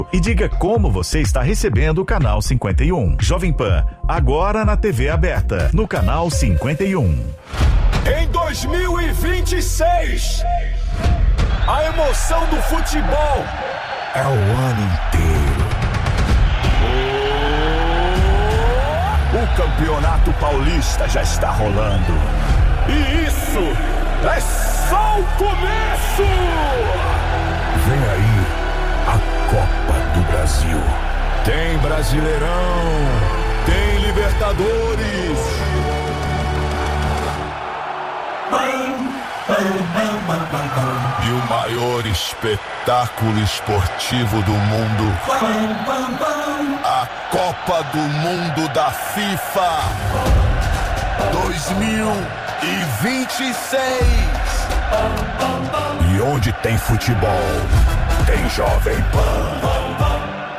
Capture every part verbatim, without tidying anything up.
E diga como você está recebendo o Canal cinquenta e um. Jovem Pan, agora na T V aberta, no Canal cinquenta e um. Em dois mil e vinte e seis, a emoção do futebol é o ano inteiro. O Campeonato Paulista já está rolando. E isso é só o começo! Vem aí a Copa do Brasil. Tem Brasileirão, tem Libertadores. E o maior espetáculo esportivo do mundo, a Copa do Mundo da FIFA dois mil e vinte e seis. E onde tem futebol, tem Jovem Pan.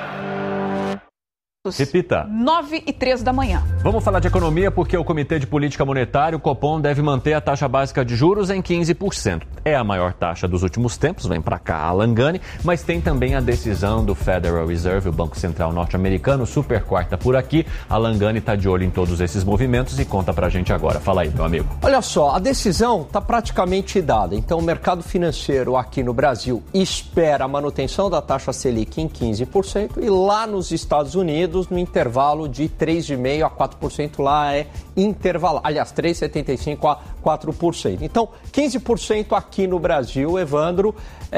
Repita. nove e três da manhã. Vamos falar de economia porque o Comitê de Política Monetária, o Copom, deve manter a taxa básica de juros em quinze por cento. É a maior taxa dos últimos tempos, vem para cá a Langani, mas tem também a decisão do Federal Reserve, o Banco Central norte-americano, super quarta por aqui. A Langani está de olho em todos esses movimentos e conta pra gente agora. Fala aí, meu amigo. Olha só, a decisão está praticamente dada. Então, o mercado financeiro aqui no Brasil espera a manutenção da taxa Selic em quinze por cento e lá nos Estados Unidos, no intervalo de três vírgula cinco por cento a quatro por cento, lá é intervalo. Aliás, três vírgula setenta e cinco por cento a quatro por cento. Então, quinze por cento aqui no Brasil, Evandro,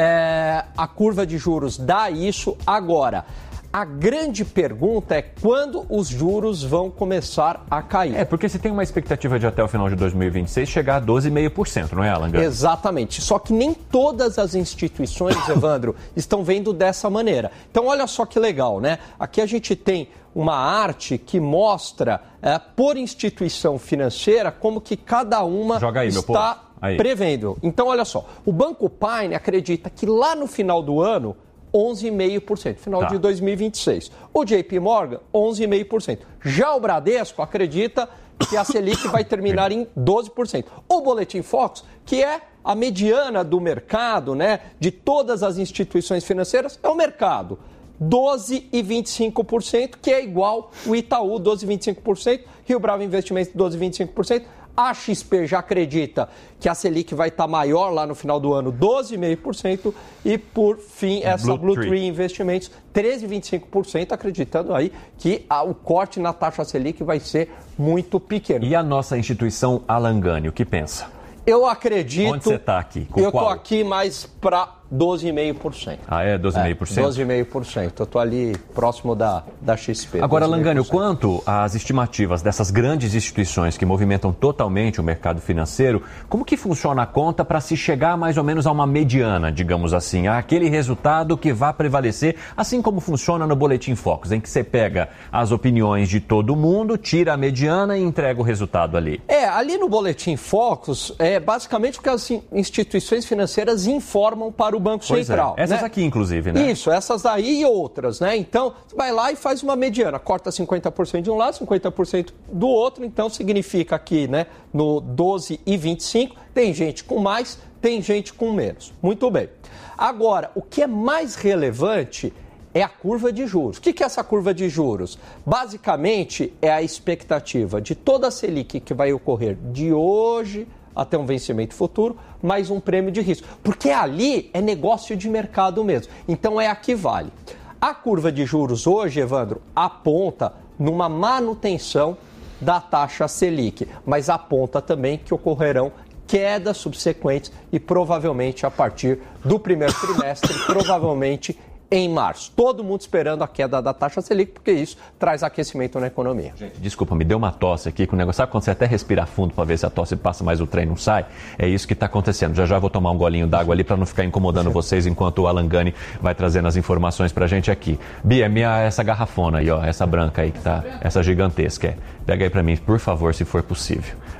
é, a curva de juros dá isso agora. A grande pergunta é quando os juros vão começar a cair. É, porque você tem uma expectativa de até o final de dois mil e vinte e seis chegar a doze vírgula cinco por cento, não é, Alan? Exatamente. Só que nem todas as instituições, Evandro, estão vendo dessa maneira. Então, olha só que legal, né? Aqui a gente tem uma arte que mostra, é, por instituição financeira, como que cada uma Joga aí, está prevendo. Então, olha só. O Banco Pine acredita que lá no final do ano, onze vírgula cinco por cento, final tá. de dois mil e vinte e seis. O J P Morgan, onze vírgula cinco por cento. Já o Bradesco acredita que a Selic vai terminar em doze por cento. O Boletim Fox, que é a mediana do mercado, né, de todas as instituições financeiras, é o mercado. doze vírgula vinte e cinco por cento, que é igual o Itaú, doze vírgula vinte e cinco por cento, Rio Bravo Investimentos, doze vírgula vinte e cinco por cento. A X P já acredita que a Selic vai estar maior lá no final do ano, doze vírgula cinco por cento. E, por fim, essa Blue, Blue Tree. Tree Investimentos, treze vírgula vinte e cinco por cento, acreditando aí que a, o corte na taxa Selic vai ser muito pequeno. E a nossa instituição Alangani, o que pensa? Eu acredito... Onde você está aqui? Com eu qual? estou aqui mais para doze vírgula cinco por cento. Ah, é? doze vírgula cinco por cento? É, doze vírgula cinco por cento. Eu estou ali próximo da, da X P. Agora, Langani, o quanto às estimativas dessas grandes instituições que movimentam totalmente o mercado financeiro, como que funciona a conta para se chegar mais ou menos a uma mediana, digamos assim, aquele resultado que vai prevalecer, assim como funciona no Boletim Focus, em que você pega as opiniões de todo mundo, tira a mediana e entrega o resultado ali? É, ali no Boletim Focus, é basicamente o que as instituições financeiras informam para o Banco pois Central. É. Essas né? aqui, inclusive, né? Isso, essas aí e outras, né? Então, você vai lá e faz uma mediana, corta cinquenta por cento de um lado, cinquenta por cento do outro, então significa que, né, no doze e vinte e cinco, tem gente com mais, tem gente com menos. Muito bem. Agora, o que é mais relevante é a curva de juros. O que é essa curva de juros? Basicamente, é a expectativa de toda a Selic que vai ocorrer de hoje até um vencimento futuro, mais um prêmio de risco. Porque ali é negócio de mercado mesmo. Então é a que vale. A curva de juros hoje, Evandro, aponta numa manutenção da taxa Selic, mas aponta também que ocorrerão quedas subsequentes e provavelmente a partir do primeiro trimestre, provavelmente em março. Todo mundo esperando a queda da taxa Selic, porque isso traz aquecimento na economia. Gente, desculpa, me deu uma tosse aqui com o negócio. Sabe quando você até respira fundo para ver se a tosse passa, mas o trem não sai? É isso que está acontecendo. Já já vou tomar um golinho d'água ali para não ficar incomodando vocês enquanto o Alangani vai trazendo as informações para a gente aqui. Bia, minha, essa garrafona aí, ó, essa branca aí que tá, essa gigantesca. É. Pega aí para mim, por favor, se for possível.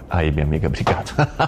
Aí, minha amiga, obrigado.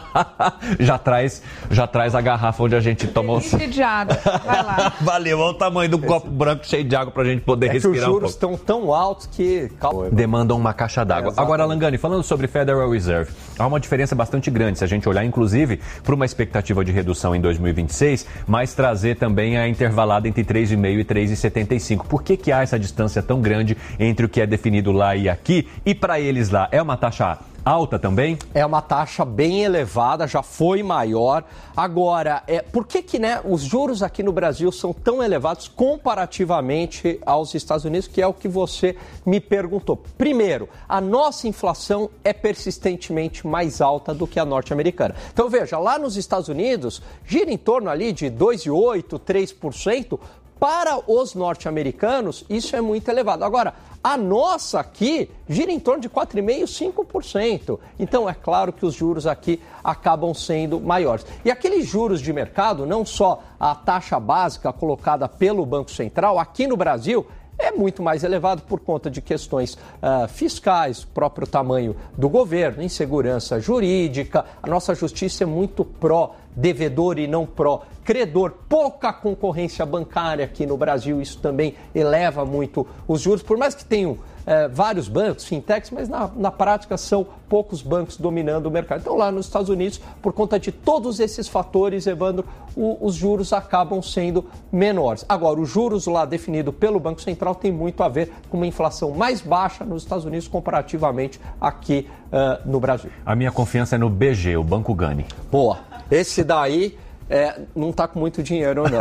já, traz, já traz a garrafa onde a gente tomou... Cheio de água, vai lá. Valeu, olha o tamanho do copo branco cheio de água pra gente poder é respirar que os juros um pouco. estão tão altos que... Demandam uma caixa d'água. É, agora, Langani, falando sobre Federal Reserve, há uma diferença bastante grande, se a gente olhar, inclusive, para uma expectativa de redução em dois mil e vinte e seis, mas trazer também a intervalada entre três vírgula cinco e três vírgula setenta e cinco. Por que que há essa distância tão grande entre o que é definido lá e aqui? E para eles lá, é uma taxa alta também? É uma taxa bem elevada, já foi maior. Agora, é, por que que né, os juros aqui no Brasil são tão elevados comparativamente aos Estados Unidos, que é o que você me perguntou? Primeiro, a nossa inflação é persistentemente mais alta do que a norte-americana. Então, veja, lá nos Estados Unidos, gira em torno ali de dois vírgula oito por cento, três por cento. Para os norte-americanos, isso é muito elevado. Agora, a nossa aqui gira em torno de quatro vírgula cinco por cento, cinco por cento. Então, é claro que os juros aqui acabam sendo maiores. E aqueles juros de mercado, não só a taxa básica colocada pelo Banco Central, aqui no Brasil, é muito mais elevado por conta de questões uh, fiscais, próprio tamanho do governo, insegurança jurídica. A nossa justiça é muito pró-devedor e não pró-credor. Pouca concorrência bancária aqui no Brasil, isso também eleva muito os juros, por mais que tenham É, vários bancos, fintechs, mas na, na prática são poucos bancos dominando o mercado. Então lá nos Estados Unidos, por conta de todos esses fatores, Evandro, o, os juros acabam sendo menores. Agora, os juros lá definido pelo Banco Central tem muito a ver com uma inflação mais baixa nos Estados Unidos comparativamente aqui uh, no Brasil. A minha confiança é no B G, o Banco Gani. Boa, esse daí... É, não está com muito dinheiro, não.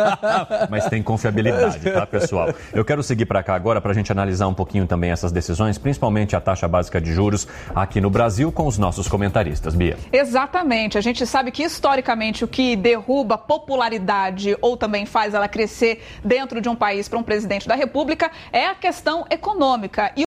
Mas tem confiabilidade, tá, pessoal? Eu quero seguir para cá agora para a gente analisar um pouquinho também essas decisões, principalmente a taxa básica de juros aqui no Brasil, com os nossos comentaristas. Bia. Exatamente. A gente sabe que, historicamente, o que derruba popularidade ou também faz ela crescer dentro de um país para um presidente da República é a questão econômica. E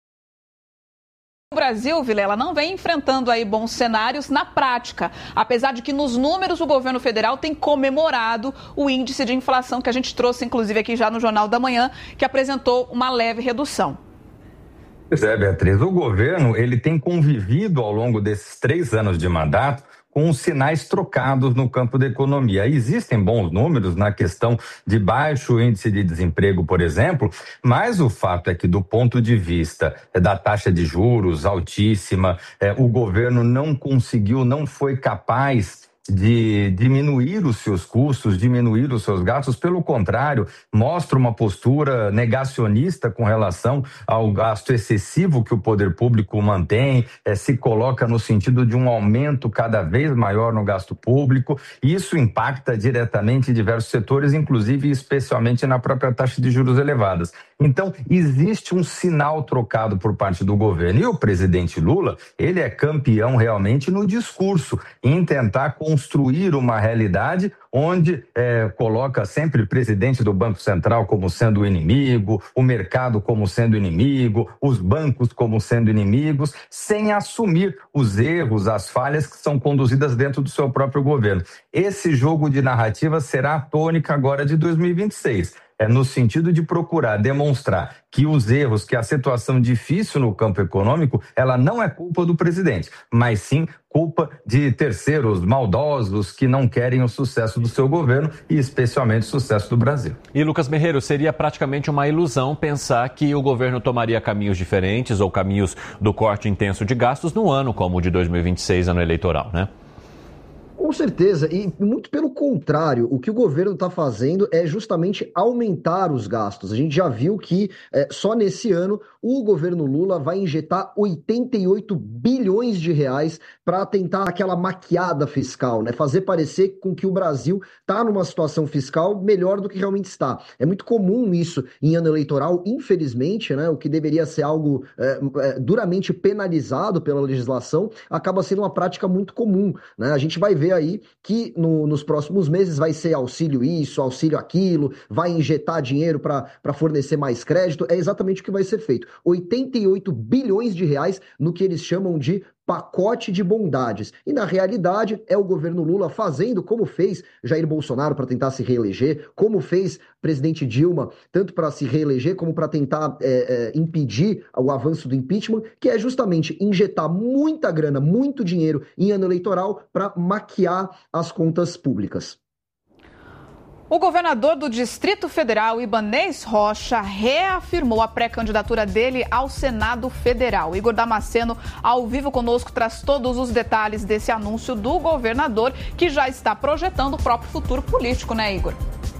o Brasil, Vilela, não vem enfrentando aí bons cenários na prática, apesar de que nos números o governo federal tem comemorado o índice de inflação que a gente trouxe, inclusive, aqui já no Jornal da Manhã, que apresentou uma leve redução. Pois é, Beatriz, o governo ele tem convivido ao longo desses três anos de mandato com os sinais trocados no campo da economia. Existem bons números na questão de baixo índice de desemprego, por exemplo, mas o fato é que, do ponto de vista da taxa de juros altíssima, é, o governo não conseguiu, não foi capaz de diminuir os seus custos, diminuir os seus gastos. Pelo contrário, mostra uma postura negacionista com relação ao gasto excessivo que o poder público mantém, é, se coloca no sentido de um aumento cada vez maior no gasto público, e isso impacta diretamente diversos setores, inclusive e especialmente na própria taxa de juros elevadas. Então, existe um sinal trocado por parte do governo. E o presidente Lula, ele é campeão realmente no discurso, em tentar construir uma realidade onde é, coloca sempre o presidente do Banco Central como sendo o inimigo, o mercado como sendo inimigo, os bancos como sendo inimigos, sem assumir os erros, as falhas que são conduzidas dentro do seu próprio governo. Esse jogo de narrativa será a tônica agora de dois mil e vinte e seis. É no sentido de procurar demonstrar que os erros, que a situação difícil no campo econômico, ela não é culpa do presidente, mas sim culpa de terceiros maldosos que não querem o sucesso do seu governo e especialmente o sucesso do Brasil. E, Lucas Merreiro, seria praticamente uma ilusão pensar que o governo tomaria caminhos diferentes ou caminhos do corte intenso de gastos no ano como o de dois mil e vinte e seis, ano eleitoral, né? Com certeza, e muito pelo contrário, o que o governo está fazendo é justamente aumentar os gastos. A gente já viu que é, só nesse ano o governo Lula vai injetar oitenta e oito bilhões de reais para tentar aquela maquiada fiscal, né? Fazer parecer com que o Brasil está numa situação fiscal melhor do que realmente está. É muito comum isso em ano eleitoral, infelizmente, né? O que deveria ser algo é, é, duramente penalizado pela legislação acaba sendo uma prática muito comum, né? A gente vai ver aí que no, nos próximos meses vai ser auxílio isso, auxílio aquilo, vai injetar dinheiro para fornecer mais crédito, é exatamente o que vai ser feito. oitenta e oito bilhões de reais no que eles chamam de pacote de bondades. E, na realidade, é o governo Lula fazendo como fez Jair Bolsonaro para tentar se reeleger, como fez presidente Dilma, tanto para se reeleger como para tentar é, é, impedir o avanço do impeachment, que é justamente injetar muita grana, muito dinheiro em ano eleitoral para maquiar as contas públicas. O governador do Distrito Federal, Ibanez Rocha, reafirmou a pré-candidatura dele ao Senado Federal. Igor Damasceno, ao vivo conosco, traz todos os detalhes desse anúncio do governador, que já está projetando o próprio futuro político, né, Igor?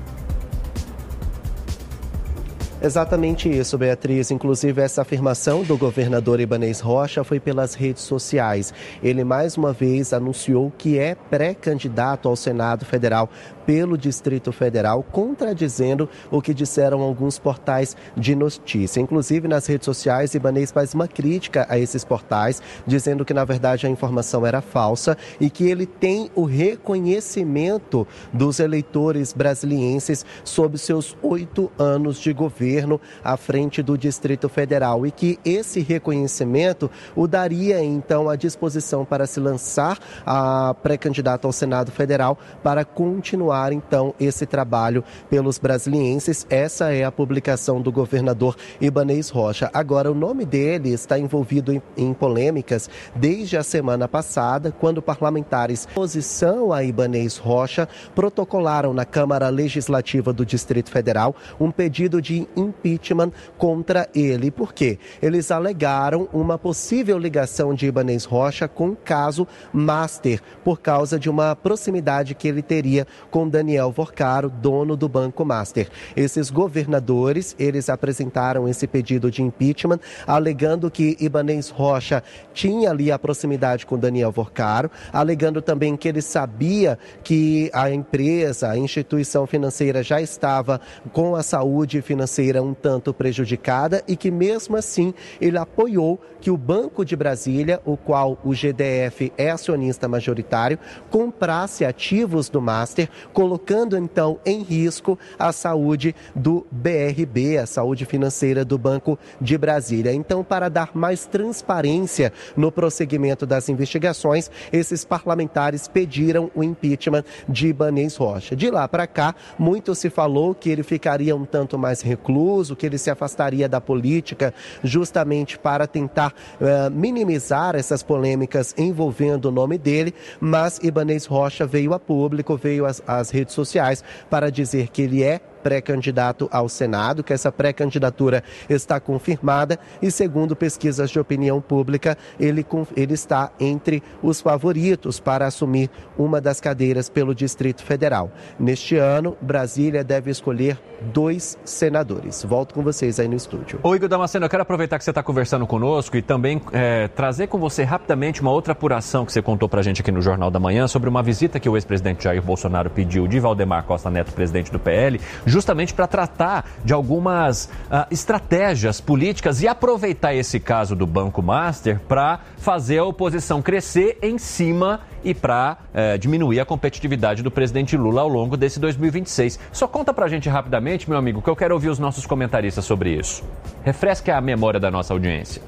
Exatamente isso, Beatriz. Inclusive, essa afirmação do governador Ibanez Rocha foi pelas redes sociais. Ele, mais uma vez, anunciou que é pré-candidato ao Senado Federal pelo Distrito Federal, contradizendo o que disseram alguns portais de notícia. Inclusive, nas redes sociais, Ibanez faz uma crítica a esses portais, dizendo que, na verdade, a informação era falsa e que ele tem o reconhecimento dos eleitores brasilienses sob seus oito anos de governo à frente do Distrito Federal e que esse reconhecimento o daria, então, à disposição para se lançar a pré-candidato ao Senado Federal para continuar, então, esse trabalho pelos brasilienses. Essa é a publicação do governador Ibanez Rocha. Agora, o nome dele está envolvido em, em polêmicas desde a semana passada, quando parlamentares em oposição a Ibanez Rocha protocolaram na Câmara Legislativa do Distrito Federal um pedido de impeachment contra ele. Por quê? Eles alegaram uma possível ligação de Ibanez Rocha com o caso Master, por causa de uma proximidade que ele teria com Daniel Vorcaro, dono do Banco Master. Esses governadores, eles apresentaram esse pedido de impeachment, alegando que Ibanez Rocha tinha ali a proximidade com Daniel Vorcaro, alegando também que ele sabia que a empresa, a instituição financeira já estava com a saúde financeira um tanto prejudicada e que mesmo assim ele apoiou que o Banco de Brasília, o qual o G D F é acionista majoritário, comprasse ativos do Master, colocando então em risco a saúde do B R B, a saúde financeira do Banco de Brasília. Então, para dar mais transparência no prosseguimento das investigações, esses parlamentares pediram o impeachment de Ibanez Rocha. De lá para cá, muito se falou que ele ficaria um tanto mais recluso, que ele se afastaria da política justamente para tentar uh, minimizar essas polêmicas envolvendo o nome dele, mas Ibanez Rocha veio a público, veio às, às redes sociais para dizer que ele é pré-candidato ao Senado, que essa pré-candidatura está confirmada e, segundo pesquisas de opinião pública, ele, ele está entre os favoritos para assumir uma das cadeiras pelo Distrito Federal. Neste ano, Brasília deve escolher dois senadores. Volto com vocês aí no estúdio. Ô Igor Damasceno, eu quero aproveitar que você está conversando conosco e também é, trazer com você rapidamente uma outra apuração que você contou pra gente aqui no Jornal da Manhã sobre uma visita que o ex-presidente Jair Bolsonaro pediu de Valdemar Costa Neto, presidente do P L, justamente para tratar de algumas uh, estratégias políticas e aproveitar esse caso do Banco Master para fazer a oposição crescer em cima e para uh, diminuir a competitividade do presidente Lula ao longo desse dois mil e vinte e seis. Só conta para a gente rapidamente, meu amigo, que eu quero ouvir os nossos comentaristas sobre isso. Refresque a memória da nossa audiência.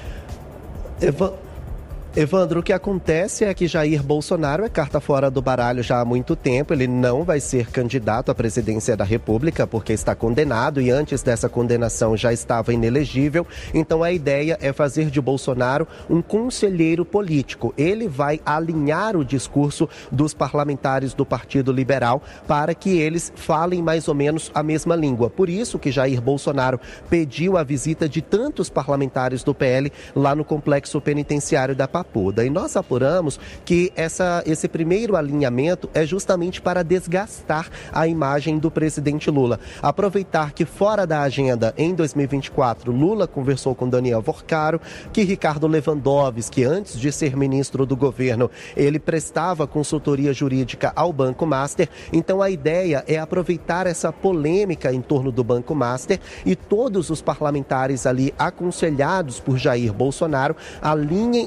Eva... Evandro, o que acontece é que Jair Bolsonaro é carta fora do baralho já há muito tempo. Ele não vai ser candidato à presidência da República porque está condenado e antes dessa condenação já estava inelegível. Então a ideia é fazer de Bolsonaro um conselheiro político. Ele vai alinhar o discurso dos parlamentares do Partido Liberal para que eles falem mais ou menos a mesma língua. Por isso que Jair Bolsonaro pediu a visita de tantos parlamentares do P L lá no complexo penitenciário da Papuda. E nós apuramos que essa, esse primeiro alinhamento é justamente para desgastar a imagem do presidente Lula. Aproveitar que fora da agenda, em dois mil e vinte e quatro, Lula conversou com Daniel Vorcaro, que Ricardo Lewandowski, antes de ser ministro do governo, ele prestava consultoria jurídica ao Banco Master. Então a ideia é aproveitar essa polêmica em torno do Banco Master e todos os parlamentares ali aconselhados por Jair Bolsonaro alinhem o discurso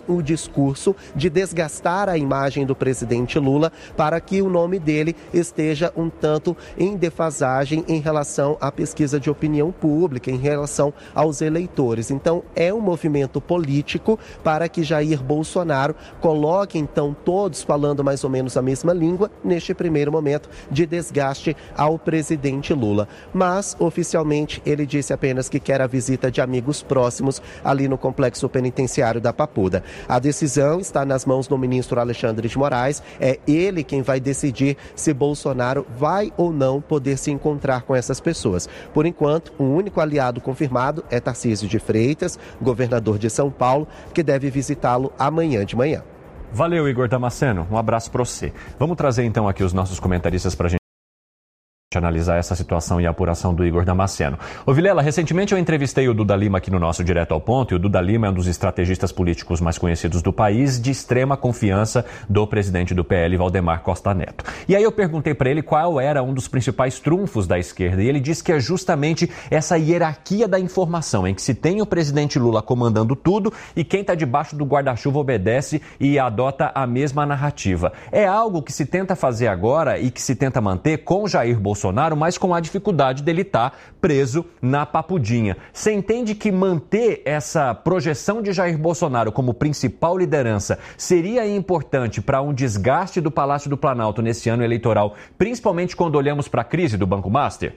discurso de desgastar a imagem do presidente Lula para que o nome dele esteja um tanto em defasagem em relação à pesquisa de opinião pública, em relação aos eleitores. Então, é um movimento político para que Jair Bolsonaro coloque, então, todos falando mais ou menos a mesma língua, neste primeiro momento de desgaste ao presidente Lula. Mas, oficialmente, ele disse apenas que quer a visita de amigos próximos ali no complexo penitenciário da Papuda. A decisão está nas mãos do ministro Alexandre de Moraes. É ele quem vai decidir se Bolsonaro vai ou não poder se encontrar com essas pessoas. Por enquanto, o único aliado confirmado é Tarcísio de Freitas, governador de São Paulo, que deve visitá-lo amanhã de manhã. Valeu, Igor Damasceno. Um abraço para você. Vamos trazer então aqui os nossos comentaristas para a gente analisar essa situação e a apuração do Igor Damasceno. Ô Vilela, recentemente eu entrevistei o Duda Lima aqui no nosso Direto ao Ponto, e o Duda Lima é um dos estrategistas políticos mais conhecidos do país, de extrema confiança do presidente do P L, Valdemar Costa Neto. E aí eu perguntei para ele qual era um dos principais trunfos da esquerda, e ele disse que é justamente essa hierarquia da informação, em que se tem o presidente Lula comandando tudo e quem está debaixo do guarda-chuva obedece e adota a mesma narrativa. É algo que se tenta fazer agora e que se tenta manter com Jair Bolsonaro, Bolsonaro, mas com a dificuldade dele estar preso na papudinha. Você entende que manter essa projeção de Jair Bolsonaro como principal liderança seria importante para um desgaste do Palácio do Planalto nesse ano eleitoral, principalmente quando olhamos para a crise do Banco Master?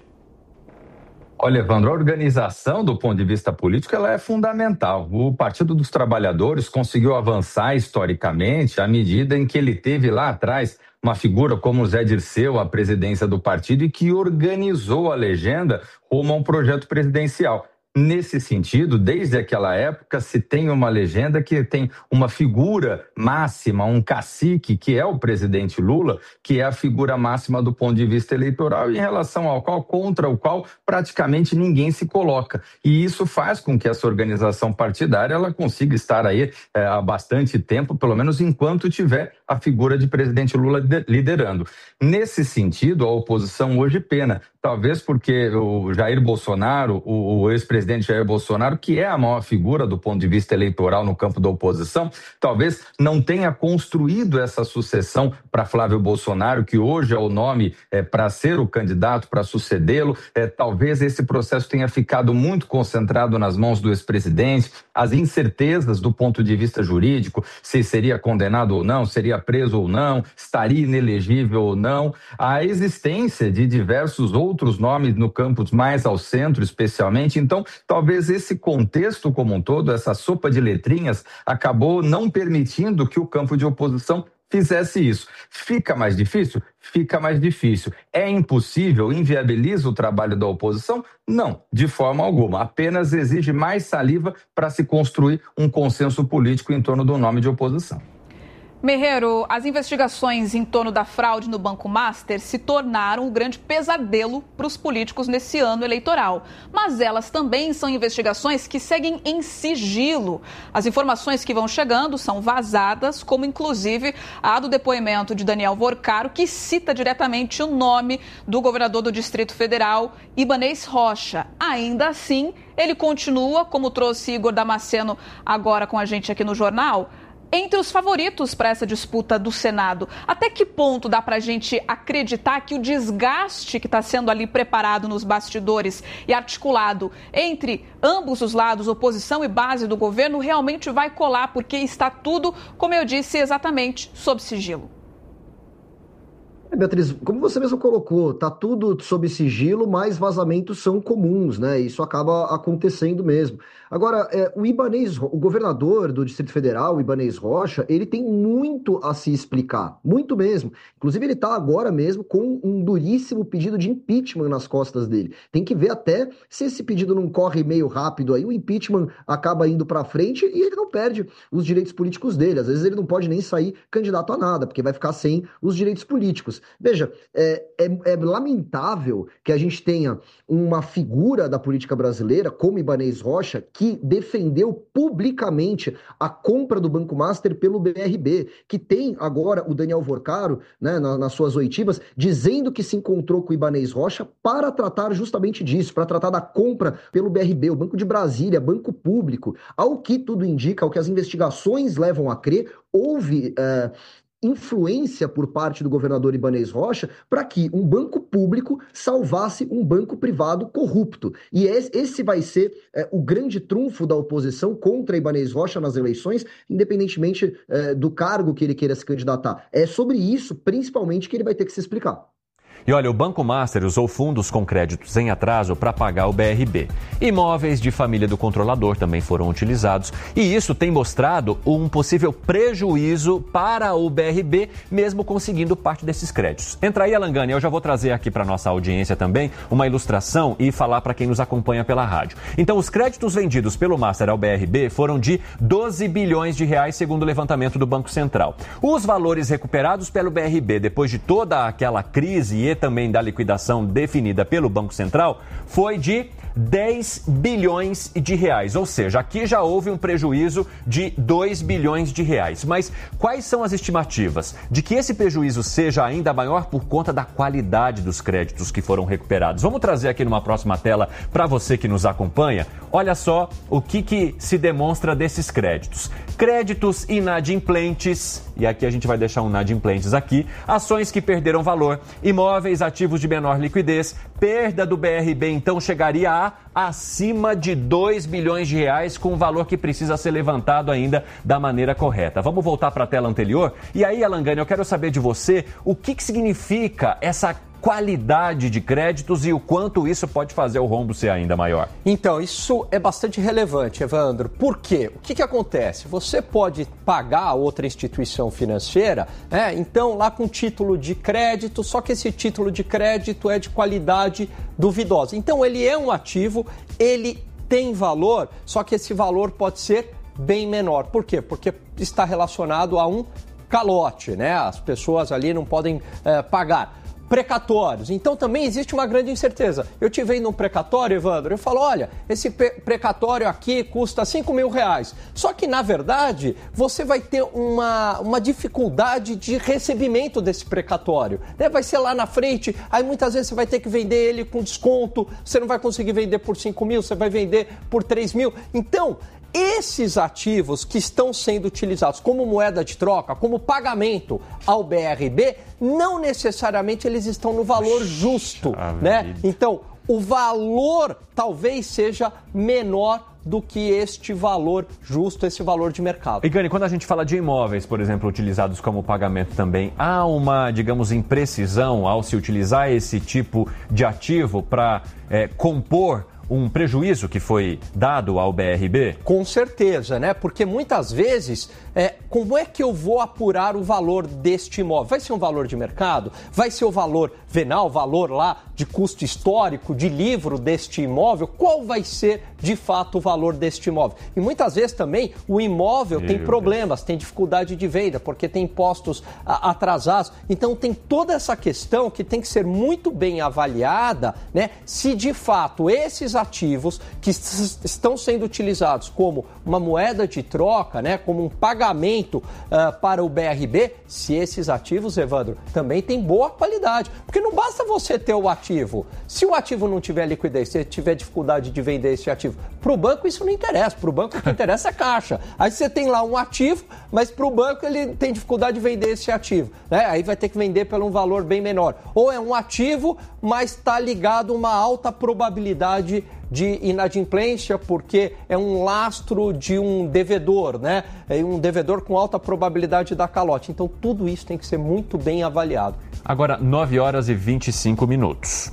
Olha, Evandro, a organização do ponto de vista político ela é fundamental. O Partido dos Trabalhadores conseguiu avançar historicamente à medida em que ele teve lá atrás uma figura como Zé Dirceu, a presidência do partido, e que organizou a legenda rumo a um projeto presidencial. Nesse sentido, desde aquela época, se tem uma legenda que tem uma figura máxima, um cacique, que é o presidente Lula, que é a figura máxima do ponto de vista eleitoral, em relação ao qual, contra o qual, praticamente ninguém se coloca. E isso faz com que essa organização partidária ela consiga estar aí é, há bastante tempo, pelo menos enquanto tiver a figura de presidente Lula liderando. Nesse sentido, a oposição hoje pena, talvez porque o Jair Bolsonaro, o, o ex-presidente Jair Bolsonaro, que é a maior figura do ponto de vista eleitoral no campo da oposição, talvez não tenha construído essa sucessão para Flávio Bolsonaro, que hoje é o nome é, para ser o candidato, para sucedê-lo. É, talvez esse processo tenha ficado muito concentrado nas mãos do ex-presidente, as incertezas do ponto de vista jurídico, se seria condenado ou não, seria preso ou não, estaria inelegível ou não, a existência de diversos outros nomes no campo mais ao centro, especialmente. Então, talvez esse contexto como um todo, essa sopa de letrinhas, acabou não permitindo que o campo de oposição fizesse isso. Fica mais difícil? Fica mais difícil. É impossível? Inviabiliza o trabalho da oposição? Não, de forma alguma. Apenas exige mais saliva para se construir um consenso político em torno do nome de oposição. Merreiro, as investigações em torno da fraude no Banco Master se tornaram um grande pesadelo para os políticos nesse ano eleitoral. Mas elas também são investigações que seguem em sigilo. As informações que vão chegando são vazadas, como inclusive a do depoimento de Daniel Vorcaro, que cita diretamente o nome do governador do Distrito Federal, Ibanez Rocha. Ainda assim, ele continua, como trouxe Igor Damasceno agora com a gente aqui no jornal, entre os favoritos para essa disputa do Senado. Até que ponto dá para a gente acreditar que o desgaste que está sendo ali preparado nos bastidores e articulado entre ambos os lados, oposição e base do governo, realmente vai colar, porque está tudo, como eu disse, exatamente sob sigilo? Beatriz, como você mesmo colocou, tá tudo sob sigilo, mas vazamentos são comuns, né? Isso acaba acontecendo mesmo. Agora, é, o Ibanez, o governador do Distrito Federal, o Ibanez Rocha, ele tem muito a se explicar, muito mesmo. Inclusive, ele tá agora mesmo com um duríssimo pedido de impeachment nas costas dele. Tem que ver até se esse pedido não corre meio rápido aí, o impeachment acaba indo para frente e ele não perde os direitos políticos dele. Às vezes ele não pode nem sair candidato a nada, porque vai ficar sem os direitos políticos. Veja, é, é, é lamentável que a gente tenha uma figura da política brasileira, como Ibanez Rocha, que defendeu publicamente a compra do Banco Master pelo B R B, que tem agora o Daniel Vorcaro, né, na, nas suas oitivas, dizendo que se encontrou com o Ibanez Rocha para tratar justamente disso, para tratar da compra pelo B R B, o Banco de Brasília, banco público. Ao que tudo indica, ao que as investigações levam a crer, houve é, influência por parte do governador Ibanez Rocha para que um banco público salvasse um banco privado corrupto. E esse vai ser é, o grande trunfo da oposição contra Ibanez Rocha nas eleições, independentemente é, do cargo que ele queira se candidatar. É sobre isso, principalmente, que ele vai ter que se explicar. E olha, o Banco Master usou fundos com créditos em atraso para pagar o B R B. Imóveis de família do controlador também foram utilizados e isso tem mostrado um possível prejuízo para o B R B, mesmo conseguindo parte desses créditos. Entra aí, Alangani, eu já vou trazer aqui para nossa audiência também uma ilustração e falar para quem nos acompanha pela rádio. Então, os créditos vendidos pelo Master ao B R B foram de doze bilhões de reais, segundo o levantamento do Banco Central. Os valores recuperados pelo B R B depois de toda aquela crise e também da liquidação definida pelo Banco Central foi de dez bilhões de reais, ou seja, aqui já houve um prejuízo de dois bilhões de reais. Mas quais são as estimativas de que esse prejuízo seja ainda maior por conta da qualidade dos créditos que foram recuperados? Vamos trazer aqui numa próxima tela para você que nos acompanha. Olha só o que, que se demonstra desses créditos. Créditos inadimplentes, e aqui a gente vai deixar um inadimplentes aqui, ações que perderam valor, imóveis ativos de menor liquidez, perda do B R B então chegaria a acima de dois bilhões de reais, com um valor que precisa ser levantado ainda da maneira correta. Vamos voltar para a tela anterior? E aí, Alangani, eu quero saber de você o que, que significa essa qualidade de créditos e o quanto isso pode fazer o rombo ser ainda maior. Então, isso é bastante relevante, Evandro. Por quê? O que, que acontece? Você pode pagar a outra instituição financeira, né? Então, lá com título de crédito, só que esse título de crédito é de qualidade duvidosa. Então, ele é um ativo, ele tem valor, só que esse valor pode ser bem menor. Por quê? Porque está relacionado a um calote, né? As pessoas ali não podem é, pagar. Precatórios. Então também existe uma grande incerteza. Eu te vendo um precatório, Evandro, eu falo, olha, esse precatório aqui custa cinco mil reais. Só que, na verdade, você vai ter uma, uma dificuldade de recebimento desse precatório. Né? Vai ser lá na frente, aí muitas vezes você vai ter que vender ele com desconto, você não vai conseguir vender por cinco mil, você vai vender por três mil. Então, esses ativos que estão sendo utilizados como moeda de troca, como pagamento ao B R B, não necessariamente eles estão no valor justo, né? Então, o valor talvez seja menor do que este valor justo, esse valor de mercado. E Gani, quando a gente fala de imóveis, por exemplo, utilizados como pagamento também, há uma, digamos, imprecisão ao se utilizar esse tipo de ativo para é, compor um prejuízo que foi dado ao B R B? Com certeza, né? Porque muitas vezes, é, como é que eu vou apurar o valor deste imóvel? Vai ser um valor de mercado? Vai ser o valor venal, o valor lá de custo histórico, de livro deste imóvel? Qual vai ser, de fato, o valor deste imóvel? E muitas vezes também o imóvel Meu tem problemas, Deus. tem dificuldade de venda, porque tem impostos a, atrasados. Então tem toda essa questão que tem que ser muito bem avaliada, né? Se de fato esses ativos que estão sendo utilizados como uma moeda de troca, né, como um pagamento uh, para o B R B, se esses ativos, Evandro, também têm boa qualidade. Porque não basta você ter o ativo. Se o ativo não tiver liquidez, se tiver dificuldade de vender esse ativo, para o banco isso não interessa. Para o banco o que interessa é caixa. Aí você tem lá um ativo, mas para o banco ele tem dificuldade de vender esse ativo. Né? Aí vai ter que vender por um valor bem menor. Ou é um ativo, mas está ligado a uma alta probabilidade de inadimplência, porque é um lastro de um devedor, né? É um devedor com alta probabilidade da calote. Então, tudo isso tem que ser muito bem avaliado. Agora, nove horas e vinte e cinco minutos.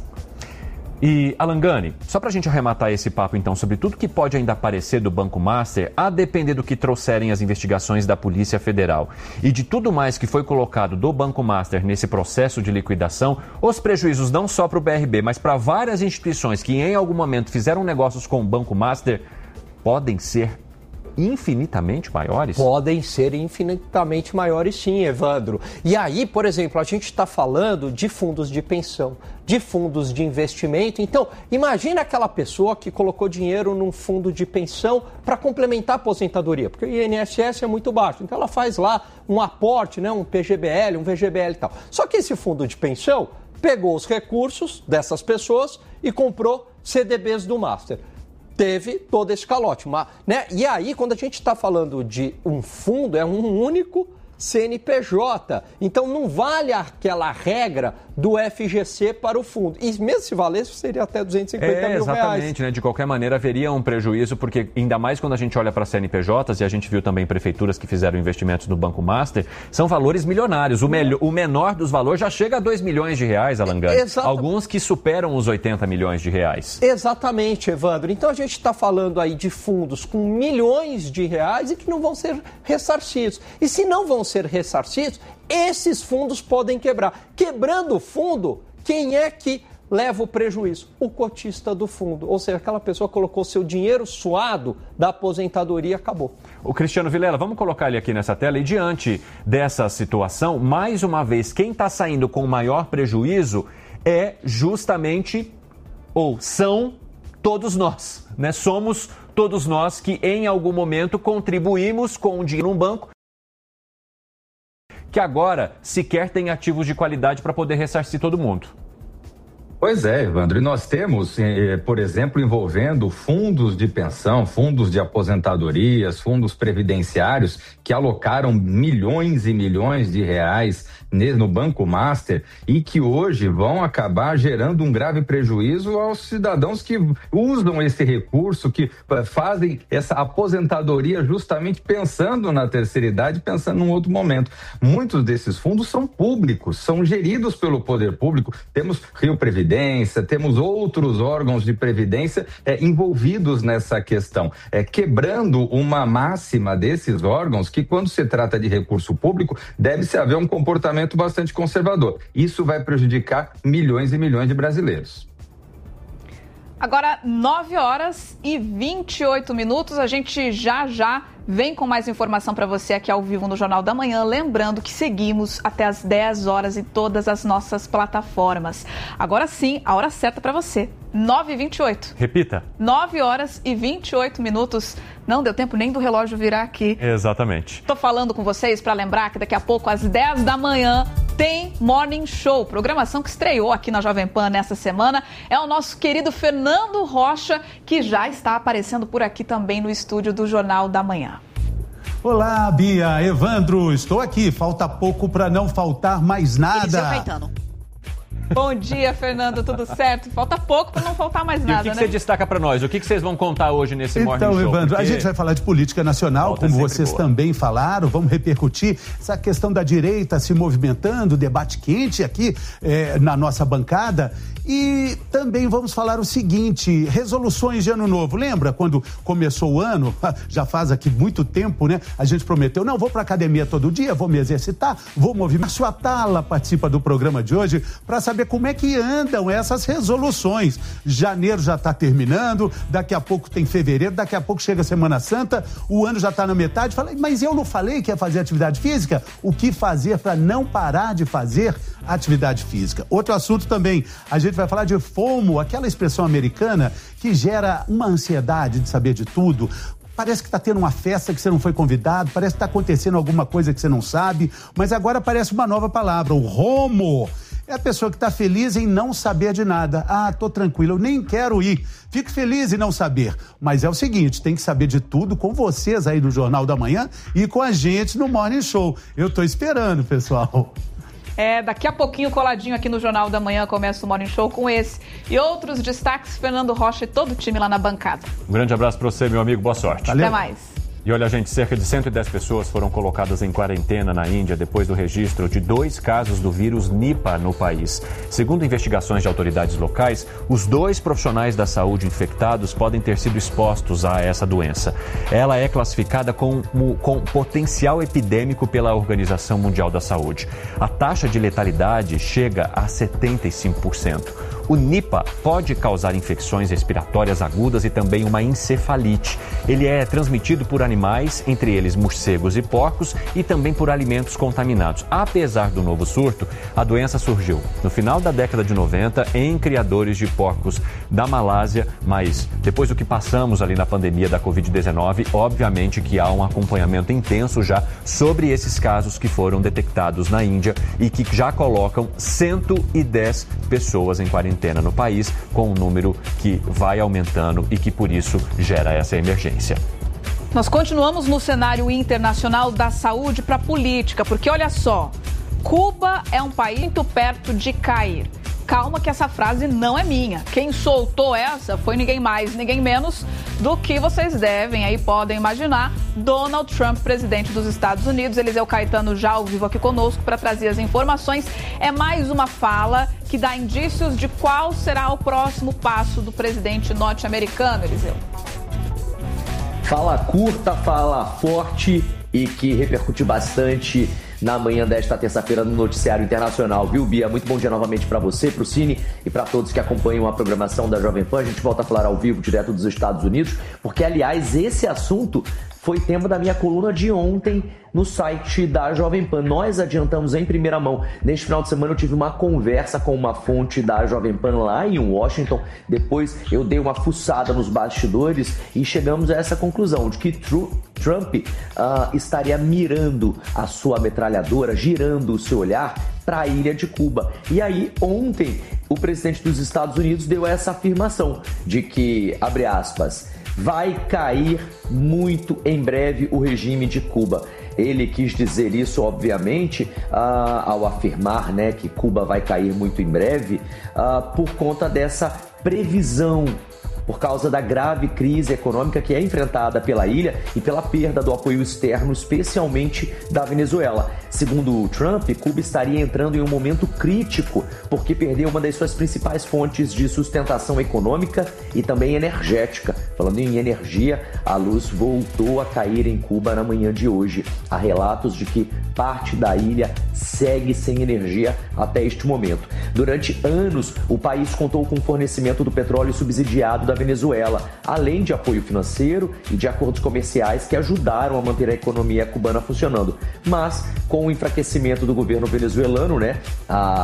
E, Alangani, só para a gente arrematar esse papo, então, sobre tudo que pode ainda aparecer do Banco Master, a depender do que trouxerem as investigações da Polícia Federal e de tudo mais que foi colocado do Banco Master nesse processo de liquidação, os prejuízos não só para o B R B, mas para várias instituições que em algum momento fizeram negócios com o Banco Master podem ser infinitamente maiores? Podem ser infinitamente maiores, sim, Evandro. E aí, por exemplo, a gente está falando de fundos de pensão, de fundos de investimento. Então, imagina aquela pessoa que colocou dinheiro num fundo de pensão para complementar a aposentadoria, porque o I N S S é muito baixo. Então, ela faz lá um aporte, né, um P G B L, um V G B L e tal. Só que esse fundo de pensão pegou os recursos dessas pessoas e comprou C D Bs do Master. Teve todo esse calote. Mas, né? E aí, quando a gente está falando de um fundo, é um único C N P J. Então, não vale aquela regra do F G C para o fundo. E mesmo se valesse, seria até duzentos e cinquenta é, mil reais. Exatamente, né? De qualquer maneira, haveria um prejuízo, porque ainda mais quando a gente olha para C N P Js, e a gente viu também prefeituras que fizeram investimentos no Banco Master, são valores milionários. O, melhor, o menor dos valores já chega a dois milhões de reais, Alangani. Exatamente. Alguns que superam os oitenta milhões de reais. Exatamente, Evandro. Então, a gente está falando aí de fundos com milhões de reais e que não vão ser ressarcidos. E se não vão ser ressarcidos, esses fundos podem quebrar. Quebrando o fundo, quem é que leva o prejuízo? O cotista do fundo. Ou seja, aquela pessoa colocou seu dinheiro suado da aposentadoria e acabou. O Cristiano Vilela, vamos colocar ele aqui nessa tela. E diante dessa situação, mais uma vez, quem está saindo com o maior prejuízo é justamente, ou são todos nós, né? Somos todos nós que em algum momento contribuímos com o dinheiro num banco que agora sequer tem ativos de qualidade para poder ressarcir todo mundo. Pois é, Evandro, e nós temos, por exemplo, envolvendo fundos de pensão, fundos de aposentadorias, fundos previdenciários que alocaram milhões e milhões de reais no Banco Master e que hoje vão acabar gerando um grave prejuízo aos cidadãos que usam esse recurso, que fazem essa aposentadoria justamente pensando na terceira idade, pensando num outro momento. Muitos desses fundos são públicos, são geridos pelo poder público. Temos Rio Previdência, temos outros órgãos de previdência é, envolvidos nessa questão, é, quebrando uma máxima desses órgãos que, quando se trata de recurso público, deve-se haver um comportamento bastante conservador. Isso vai prejudicar milhões e milhões de brasileiros. Agora, nove horas e vinte e oito minutos, a gente já já vem com mais informação para você aqui ao vivo no Jornal da Manhã. Lembrando que seguimos até as dez horas em todas as nossas plataformas. Agora sim, a hora certa para você. nove e vinte e oito. Repita. nove horas e vinte e oito minutos. Não deu tempo nem do relógio virar aqui. Exatamente. Tô falando com vocês para lembrar que daqui a pouco, às dez da manhã, tem Morning Show. Programação que estreou aqui na Jovem Pan nessa semana. É o nosso querido Fernando Rocha, que já está aparecendo por aqui também no estúdio do Jornal da Manhã. Olá, Bia, Evandro, estou aqui. Falta pouco para não faltar mais nada. Eliseu Caetano. Bom dia, Fernando, tudo certo? Falta pouco para não faltar mais nada, e o que né? que você destaca para nós? O que que vocês vão contar hoje nesse então, Morning Show? Então, Evandro, Porque a gente vai falar de política nacional, como vocês boa. também falaram, vamos repercutir essa questão da direita se movimentando, debate quente aqui é, na nossa bancada. E também vamos falar o seguinte, resoluções de ano novo. Lembra quando começou o ano, já faz aqui muito tempo, né? A gente prometeu, não, vou para academia todo dia, vou me exercitar, vou movimentar. A Atala participa do programa de hoje para saber como é que andam essas resoluções. Janeiro já está terminando, daqui a pouco tem fevereiro, daqui a pouco chega a Semana Santa, o ano já está na metade. Falei, mas eu não falei que ia fazer atividade física? O que fazer para não parar de fazer atividade física? Outro assunto também, a gente vai falar de FOMO, aquela expressão americana que gera uma ansiedade de saber de tudo. Parece que está tendo uma festa que você não foi convidado, parece que está acontecendo alguma coisa que você não sabe, mas agora aparece uma nova palavra, o ROMO. É a pessoa que está feliz em não saber de nada. Ah, tô tranquilo, eu nem quero ir. Fico feliz em não saber. Mas é o seguinte, tem que saber de tudo com vocês aí no Jornal da Manhã e com a gente no Morning Show. Eu tô esperando, pessoal. É, daqui a pouquinho, coladinho aqui no Jornal da Manhã, começa o Morning Show com esse e outros destaques, Fernando Rocha e todo o time lá na bancada. Um grande abraço para você, meu amigo, boa sorte. Valeu. Até mais. E olha, gente, cerca de cento e dez pessoas foram colocadas em quarentena na Índia depois do registro de dois casos do vírus Nipah no país. Segundo investigações de autoridades locais, os dois profissionais da saúde infectados podem ter sido expostos a essa doença. Ela é classificada como, com potencial epidêmico pela Organização Mundial da Saúde. A taxa de letalidade chega a setenta e cinco por cento. O Nipah pode causar infecções respiratórias agudas e também uma encefalite. Ele é transmitido por animais, entre eles morcegos e porcos, e também por alimentos contaminados. Apesar do novo surto, a doença surgiu no final da década de noventa em criadores de porcos da Malásia, mas depois do que passamos ali na pandemia da covid dezenove, obviamente que há um acompanhamento intenso já sobre esses casos que foram detectados na Índia e que já colocam cento e dez pessoas em quarentena no país, com um número que vai aumentando e que por isso gera essa emergência. Nós continuamos no cenário internacional da saúde para a política, porque olha só, Cuba é um país muito perto de cair. Calma que essa frase não é minha. Quem soltou essa foi ninguém mais, ninguém menos do que vocês devem, aí podem imaginar, Donald Trump, presidente dos Estados Unidos. Eliseu Caetano já ao vivo aqui conosco para trazer as informações. É mais uma fala que dá indícios de qual será o próximo passo do presidente norte-americano, Eliseu. Fala curta, fala forte e que repercute bastante na manhã desta terça-feira no Noticiário Internacional, viu, Bia? Muito bom dia novamente para você, para o Cine e para todos que acompanham a programação da Jovem Pan. A gente volta a falar ao vivo, direto dos Estados Unidos, porque, aliás, esse assunto foi tema da minha coluna de ontem no site da Jovem Pan. Nós adiantamos em primeira mão. Neste final de semana eu tive uma conversa com uma fonte da Jovem Pan lá em Washington. Depois eu dei uma fuçada nos bastidores e chegamos a essa conclusão de que Trump uh, estaria mirando a sua metralhadora, girando o seu olhar para a ilha de Cuba. E aí, ontem, o presidente dos Estados Unidos deu essa afirmação de que, abre aspas, vai cair muito em breve o regime de Cuba. Ele quis dizer isso, obviamente, uh, ao afirmar, né, que Cuba vai cair muito em breve, uh, por conta dessa previsão, por causa da grave crise econômica que é enfrentada pela ilha e pela perda do apoio externo, especialmente da Venezuela. Segundo o Trump, Cuba estaria entrando em um momento crítico porque perdeu uma das suas principais fontes de sustentação econômica e também energética. Falando em energia, a luz voltou a cair em Cuba na manhã de hoje. Há relatos de que parte da ilha segue sem energia até este momento. Durante anos, o país contou com o fornecimento do petróleo subsidiado da Venezuela, além de apoio financeiro e de acordos comerciais que ajudaram a manter a economia cubana funcionando. Mas, com o enfraquecimento do governo venezuelano, né, a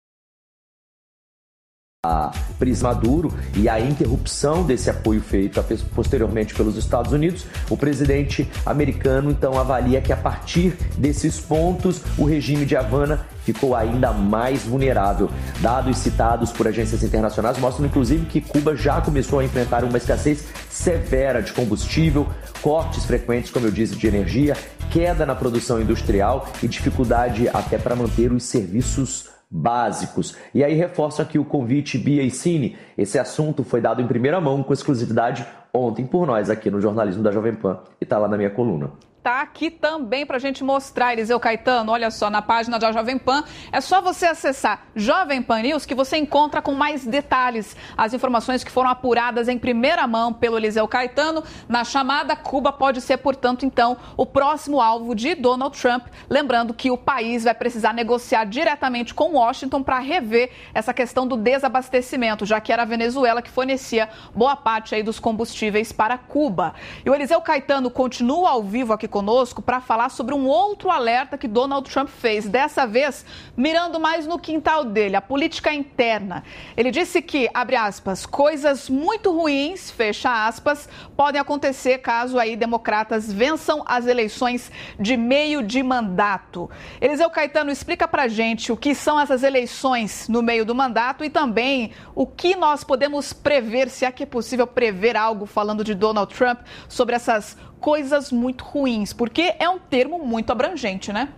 a prisma Maduro e a interrupção desse apoio feito posteriormente pelos Estados Unidos, o presidente americano então avalia que a partir desses pontos o regime de Havana ficou ainda mais vulnerável. Dados citados por agências internacionais mostram inclusive que Cuba já começou a enfrentar uma escassez severa de combustível, cortes frequentes, como eu disse, de energia, queda na produção industrial e dificuldade até para manter os serviços básicos. E aí reforço aqui o convite, Bia e Cine. Esse assunto foi dado em primeira mão com exclusividade ontem por nós aqui no jornalismo da Jovem Pan e está lá na minha coluna. Tá aqui também para a gente mostrar, Eliseu Caetano, olha só, na página da Jovem Pan, é só você acessar Jovem Pan News que você encontra com mais detalhes as informações que foram apuradas em primeira mão pelo Eliseu Caetano. Na chamada, Cuba pode ser, portanto, então, o próximo alvo de Donald Trump, lembrando que o país vai precisar negociar diretamente com Washington para rever essa questão do desabastecimento, já que era a Venezuela que fornecia boa parte aí dos combustíveis para Cuba. E o Eliseu Caetano continua ao vivo aqui conosco para falar sobre um outro alerta que Donald Trump fez, dessa vez mirando mais no quintal dele, a política interna. Ele disse que, abre aspas, coisas muito ruins, fecha aspas, podem acontecer caso aí democratas vençam as eleições de meio de mandato. Eliseu Caetano, explica pra gente o que são essas eleições no meio do mandato e também o que nós podemos prever, se é que é possível prever algo, falando de Donald Trump, sobre essas coisas muito ruins, porque é um termo muito abrangente, né?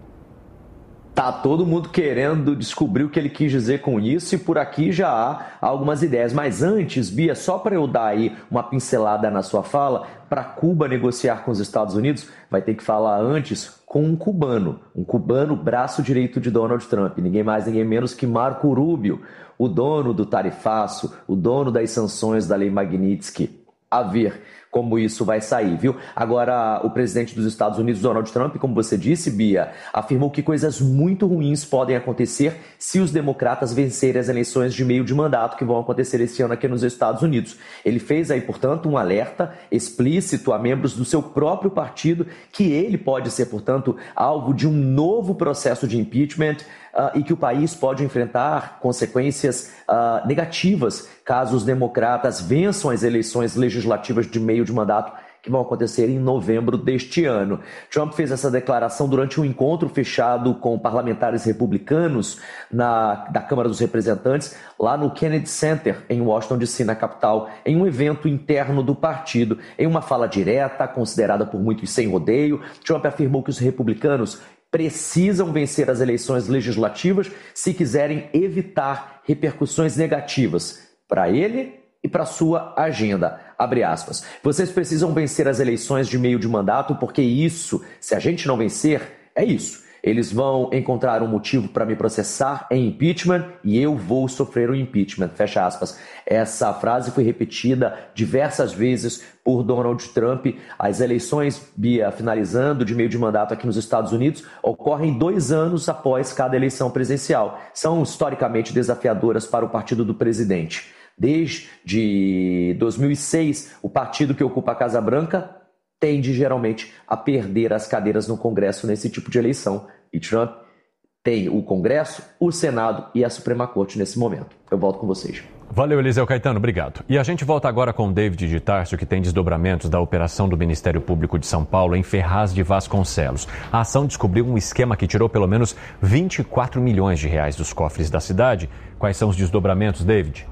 Tá todo mundo querendo descobrir o que ele quis dizer com isso e por aqui já há algumas ideias. Mas antes, Bia, só para eu dar aí uma pincelada na sua fala, para Cuba negociar com os Estados Unidos, vai ter que falar antes com um cubano, um cubano braço direito de Donald Trump, ninguém mais, ninguém menos que Marco Rubio, o dono do tarifaço, o dono das sanções da Lei Magnitsky. a ver como isso vai sair, viu? Agora, o presidente dos Estados Unidos, Donald Trump, como você disse, Bia, afirmou que coisas muito ruins podem acontecer se os democratas vencerem as eleições de meio de mandato que vão acontecer esse ano aqui nos Estados Unidos. Ele fez aí, portanto, um alerta explícito a membros do seu próprio partido que ele pode ser, portanto, alvo de um novo processo de impeachment uh, e que o país pode enfrentar consequências uh, negativas caso os democratas vençam as eleições legislativas de meio de mandato que vão acontecer em novembro deste ano. Trump fez essa declaração durante um encontro fechado com parlamentares republicanos na, da Câmara dos Representantes, lá no Kennedy Center, em Washington, D C, na capital, em um evento interno do partido. Em uma fala direta, considerada por muitos sem rodeio, Trump afirmou que os republicanos precisam vencer as eleições legislativas se quiserem evitar repercussões negativas para ele e para sua agenda. Abre aspas. Vocês precisam vencer as eleições de meio de mandato porque isso, se a gente não vencer, é isso. Eles vão encontrar um motivo para me processar em impeachment e eu vou sofrer o impeachment. Fecha aspas. Essa frase foi repetida diversas vezes por Donald Trump. As eleições, Bia, finalizando de meio de mandato aqui nos Estados Unidos, ocorrem dois anos após cada eleição presidencial. São historicamente desafiadoras para o partido do presidente. Desde dois mil e seis, o partido que ocupa a Casa Branca tende geralmente a perder as cadeiras no Congresso nesse tipo de eleição. E Trump tem o Congresso, o Senado e a Suprema Corte nesse momento. Eu volto com vocês. Valeu, Eliseu Caetano, obrigado. E a gente volta agora com o David de Tarso, que tem desdobramentos da operação do Ministério Público de São Paulo em Ferraz de Vasconcelos. A ação descobriu um esquema que tirou pelo menos vinte e quatro milhões de reais dos cofres da cidade. Quais são os desdobramentos, David?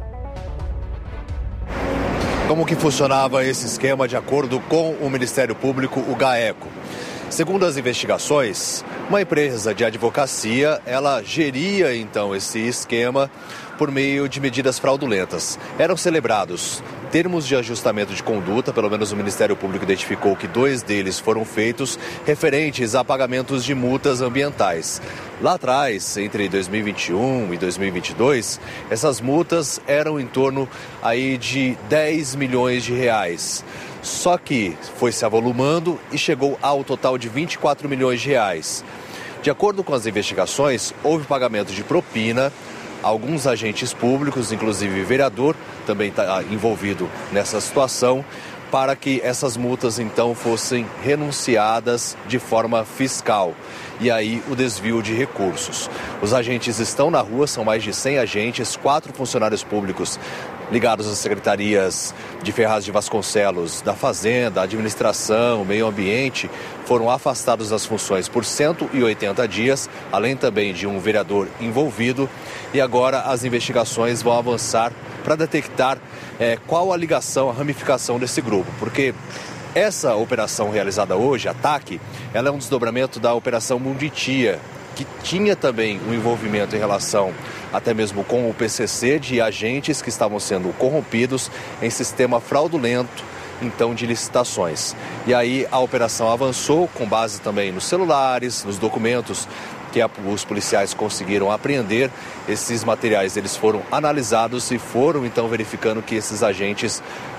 Como que funcionava esse esquema de acordo com o Ministério Público, o GAECO? Segundo as investigações, uma empresa de advocacia, ela geria então esse esquema por meio de medidas fraudulentas. Eram celebrados termos de ajustamento de conduta, pelo menos o Ministério Público identificou que dois deles foram feitos referentes a pagamentos de multas ambientais. Lá atrás, entre dois mil e vinte e um e dois mil e vinte e dois, essas multas eram em torno aí de dez milhões de reais. Só que foi se avolumando e chegou ao total de vinte e quatro milhões de reais. De acordo com as investigações, houve pagamento de propina. Alguns agentes públicos, inclusive o vereador, também está envolvido nessa situação, para que essas multas então fossem renunciadas de forma fiscal. E aí o desvio de recursos. Os agentes estão na rua, são mais de cem agentes, quatro funcionários públicos ligados às secretarias de Ferraz de Vasconcelos, da Fazenda, Administração, Meio Ambiente, foram afastados das funções por cento e oitenta dias, além também de um vereador envolvido. E agora as investigações vão avançar para detectar é, qual a ligação, a ramificação desse grupo, porque essa operação realizada hoje, ataque, ela é um desdobramento da Operação Munditia, que tinha também um envolvimento em relação até mesmo com o P C C de agentes que estavam sendo corrompidos em sistema fraudulento, então, de licitações. E aí a operação avançou com base também nos celulares, nos documentos que os policiais conseguiram apreender. Esses materiais eles foram analisados e foram então verificando que esses agentes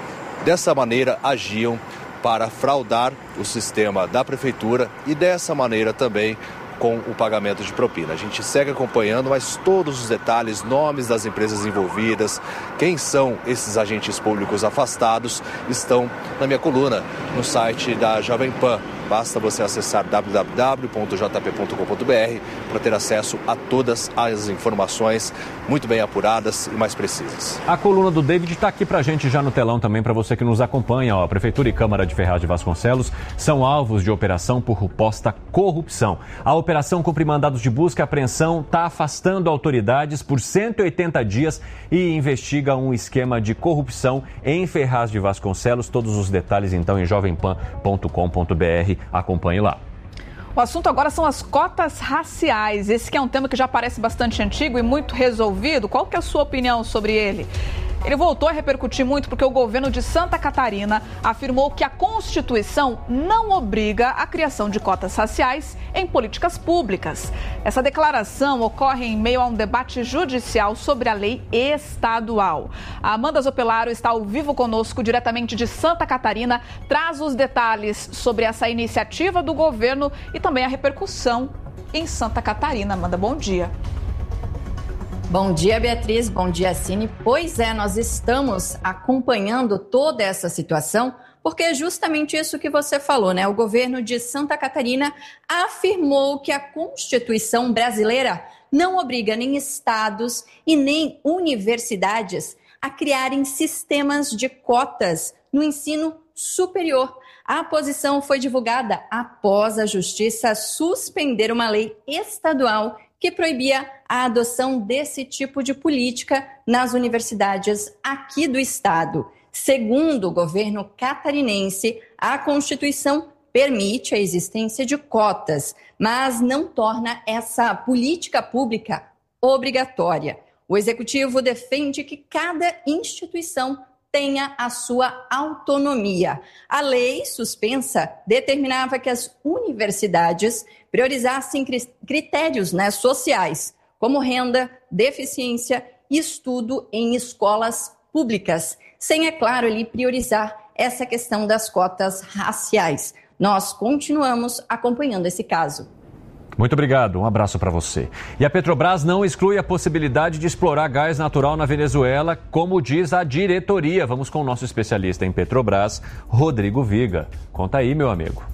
dessa maneira agiam para fraudar o sistema da prefeitura e dessa maneira também com o pagamento de propina. A gente segue acompanhando, mas todos os detalhes, nomes das empresas envolvidas, quem são esses agentes públicos afastados, estão na minha coluna no site da Jovem Pan. Basta você acessar w w w ponto j p ponto com ponto b r para ter acesso a todas as informações muito bem apuradas e mais precisas. A coluna do David está aqui para a gente já no telão também, para você que nos acompanha. Ó, a Prefeitura e Câmara de Ferraz de Vasconcelos são alvos de operação por suposta corrupção. A operação cumpre mandados de busca e apreensão, está afastando autoridades por cento e oitenta dias e investiga um esquema de corrupção em Ferraz de Vasconcelos. Todos os detalhes então em jovem pan ponto com ponto b r. Acompanhe lá. O assunto agora são as cotas raciais. Esse que é um tema que já parece bastante antigo e muito resolvido. Qual que é a sua opinião sobre ele? Ele voltou a repercutir muito porque o governo de Santa Catarina afirmou que a Constituição não obriga a criação de cotas raciais em políticas públicas. Essa declaração ocorre em meio a um debate judicial sobre a lei estadual. A Amanda Zopelaro está ao vivo conosco, diretamente de Santa Catarina, traz os detalhes sobre essa iniciativa do governo e também a repercussão em Santa Catarina. Amanda, bom dia. Bom dia, Beatriz. Bom dia, Cine. Pois é, nós estamos acompanhando toda essa situação porque é justamente isso que você falou, né? O governo de Santa Catarina afirmou que a Constituição brasileira não obriga nem estados e nem universidades a criarem sistemas de cotas no ensino superior. A posição foi divulgada após a Justiça suspender uma lei estadual que proibia a adoção desse tipo de política nas universidades aqui do estado. Segundo o governo catarinense, a Constituição permite a existência de cotas, mas não torna essa política pública obrigatória. O executivo defende que cada instituição tenha a sua autonomia. A lei suspensa determinava que as universidades priorizassem critérios, né, sociais, como renda, deficiência e estudo em escolas públicas, sem, é claro, ali priorizar essa questão das cotas raciais. Nós continuamos acompanhando esse caso. Muito obrigado, um abraço para você. E a Petrobras não exclui a possibilidade de explorar gás natural na Venezuela, como diz a diretoria. Vamos com o nosso especialista em Petrobras, Rodrigo Viga. Conta aí, meu amigo.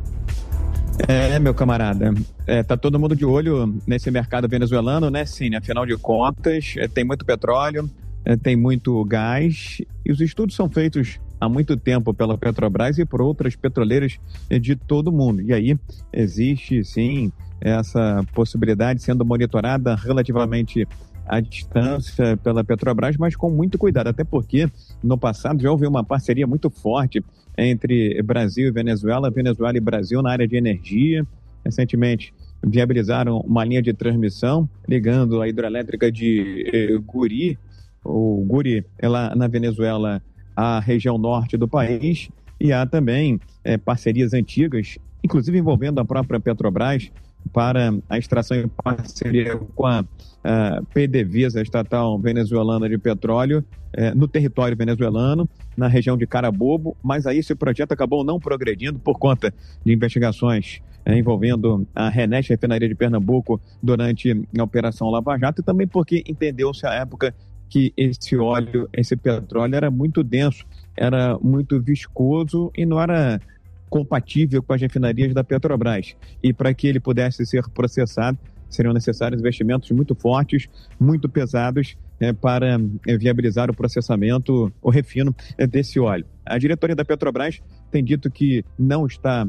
É, meu camarada, é, tá todo mundo de olho nesse mercado venezuelano, né, Cine? Afinal de contas, é, tem muito petróleo, é, tem muito gás, e os estudos são feitos há muito tempo pela Petrobras e por outras petroleiras de todo o mundo. E aí existe, sim, essa possibilidade sendo monitorada relativamente à distância pela Petrobras, mas com muito cuidado, até porque no passado já houve uma parceria muito forte entre Brasil e Venezuela, Venezuela e Brasil na área de energia. Recentemente viabilizaram uma linha de transmissão ligando a hidrelétrica de eh, Guri, o Guri é lá na Venezuela, a região norte do país, e há também é, parcerias antigas, inclusive envolvendo a própria Petrobras, para a extração em parceria com a, a PDVSA, a estatal venezuelana de petróleo, é, no território venezuelano, na região de Carabobo, mas aí esse projeto acabou não progredindo por conta de investigações é, envolvendo a RENEST, a refinaria de Pernambuco, durante a Operação Lava Jato, e também porque entendeu-se à época que esse óleo, esse petróleo era muito denso, era muito viscoso e não era compatível com as refinarias da Petrobras. E para que ele pudesse ser processado, seriam necessários investimentos muito fortes, muito pesados, é, para é, viabilizar o processamento, o refino é, desse óleo. A diretoria da Petrobras tem dito que não está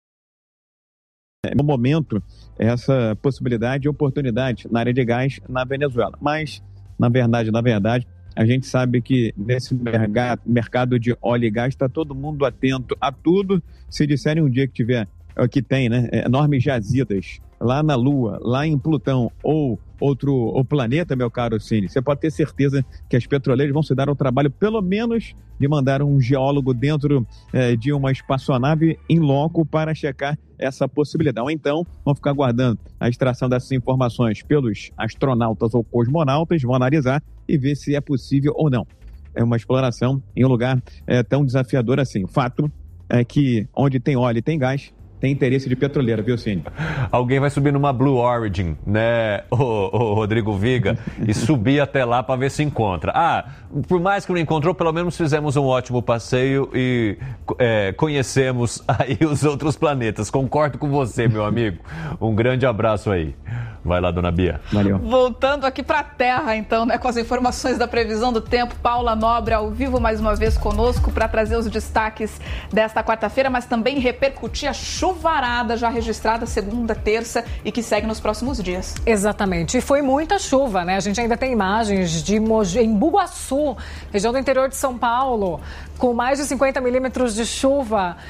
é, no momento essa possibilidade e oportunidade na área de gás na Venezuela. Mas, na verdade, na verdade, a gente sabe que nesse mercado de óleo e gás está todo mundo atento a tudo. Se disserem um dia que tiver, que tem, né, enormes jazidas lá na Lua, lá em Plutão ou outro ou planeta, meu caro Cine, você pode ter certeza que as petroleiras vão se dar ao trabalho, pelo menos, de mandar um geólogo dentro eh, de uma espaçonave em loco para checar essa possibilidade. Ou então, vão ficar aguardando a extração dessas informações pelos astronautas ou cosmonautas, vão analisar e ver se é possível ou não. É uma exploração em um lugar é, tão desafiador assim. O fato é que onde tem óleo e tem gás, tem interesse de petroleira, viu, Cine? Alguém vai subir numa Blue Origin, né, o, o Rodrigo Viga, e subir até lá para ver se encontra. Ah, por mais que não encontrou, pelo menos fizemos um ótimo passeio e é, conhecemos aí os outros planetas. Concordo com você, meu amigo. Um grande abraço aí. Vai lá, dona Bia. Valeu. Voltando aqui para a Terra, então, né, com as informações da previsão do tempo. Paula Nobre ao vivo mais uma vez conosco para trazer os destaques desta quarta-feira, mas também repercutir a chuvarada já registrada segunda, terça e que segue nos próximos dias. Exatamente. E foi muita chuva, né? A gente ainda tem imagens de Mogi, em Bugaçu, região do interior de São Paulo, com mais de cinquenta milímetros de chuva.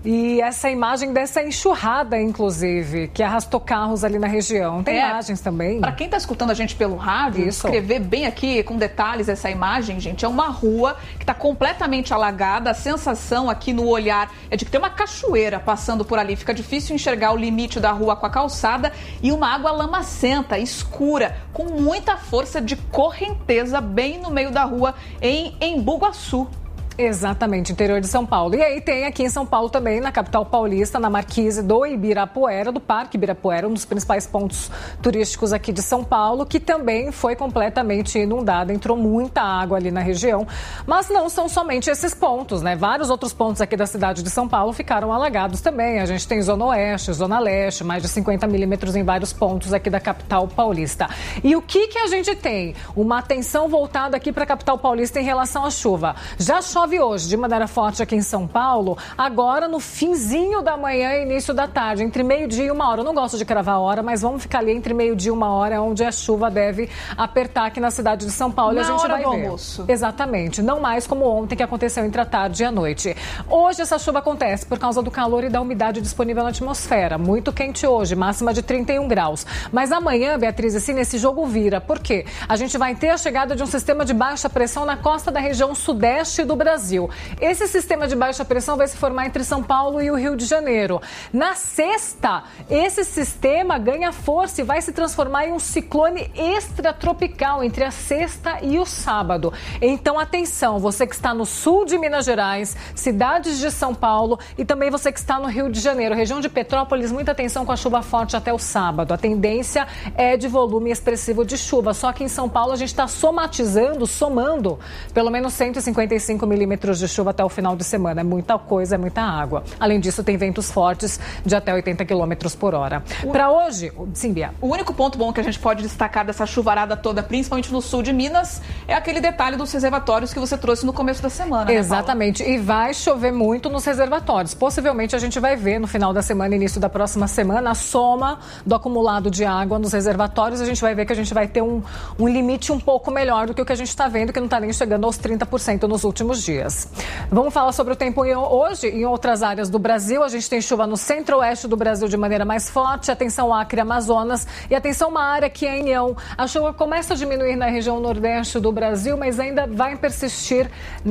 E essa imagem dessa enxurrada, inclusive, que arrastou carros ali na região. Tem é, imagens também. Para quem está escutando a gente pelo rádio, Isso. escrever bem aqui com detalhes essa imagem, gente, é uma rua que está completamente alagada. A sensação aqui no olhar é de que tem uma cachoeira passando por ali. Fica difícil enxergar o limite da rua com a calçada e uma água lamacenta, escura, com muita força de correnteza bem no meio da rua em Embu-Guaçu. Exatamente, interior de São Paulo. E aí tem aqui em São Paulo também, na capital paulista, na Marquise do Ibirapuera, do Parque Ibirapuera, um dos principais pontos turísticos aqui de São Paulo, que também foi completamente inundada, entrou muita água ali na região. Mas não são somente esses pontos, né? Vários outros pontos aqui da cidade de São Paulo ficaram alagados também. A gente tem Zona Oeste, Zona Leste, mais de cinquenta milímetros em vários pontos aqui da capital paulista. E o que que a gente tem? Uma atenção voltada aqui para a capital paulista em relação à chuva. Já chove hoje de maneira forte aqui em São Paulo, agora no finzinho da manhã e início da tarde, entre meio-dia e uma hora. Eu não gosto de cravar a hora, mas vamos ficar ali entre meio-dia e uma hora, onde a chuva deve apertar aqui na cidade de São Paulo. Na e a gente hora vai do ver. Almoço. Exatamente, não mais como ontem, que aconteceu entre a tarde e a noite. Hoje essa chuva acontece por causa do calor e da umidade disponível na atmosfera. Muito quente hoje, máxima de trinta e um graus. Mas amanhã, Beatriz, assim, esse jogo vira. Por quê? A gente vai ter a chegada de um sistema de baixa pressão na costa da região sudeste do Brasil. Esse sistema de baixa pressão vai se formar entre São Paulo e o Rio de Janeiro. Na sexta, esse sistema ganha força e vai se transformar em um ciclone extratropical entre a sexta e o sábado. Então, atenção, você que está no sul de Minas Gerais, cidades de São Paulo e também você que está no Rio de Janeiro, região de Petrópolis, muita atenção com a chuva forte até o sábado. A tendência é de volume expressivo de chuva, só que em São Paulo a gente está somatizando, somando pelo menos cento e cinquenta e cinco milímetros de chuva até o final de semana. É muita coisa, é muita água. Além disso, tem ventos fortes de até oitenta quilômetros por hora. Para hoje, sim, Bia. O único ponto bom que a gente pode destacar dessa chuvarada toda, principalmente no sul de Minas, é aquele detalhe dos reservatórios que você trouxe no começo da semana. Exatamente. Né, e vai chover muito nos reservatórios. Possivelmente a gente vai ver no final da semana, início da próxima semana, a soma do acumulado de água nos reservatórios. A gente vai ver que a gente vai ter um, um limite um pouco melhor do que o que a gente está vendo, que não está nem chegando aos trinta por cento nos últimos dias. Vamos falar sobre o tempo hoje em outras áreas do Brasil. A gente tem chuva no centro-oeste do Brasil de maneira mais forte. Atenção Acre e Amazonas. E atenção uma área que é União. A chuva começa a diminuir na região nordeste do Brasil, mas ainda vai persistir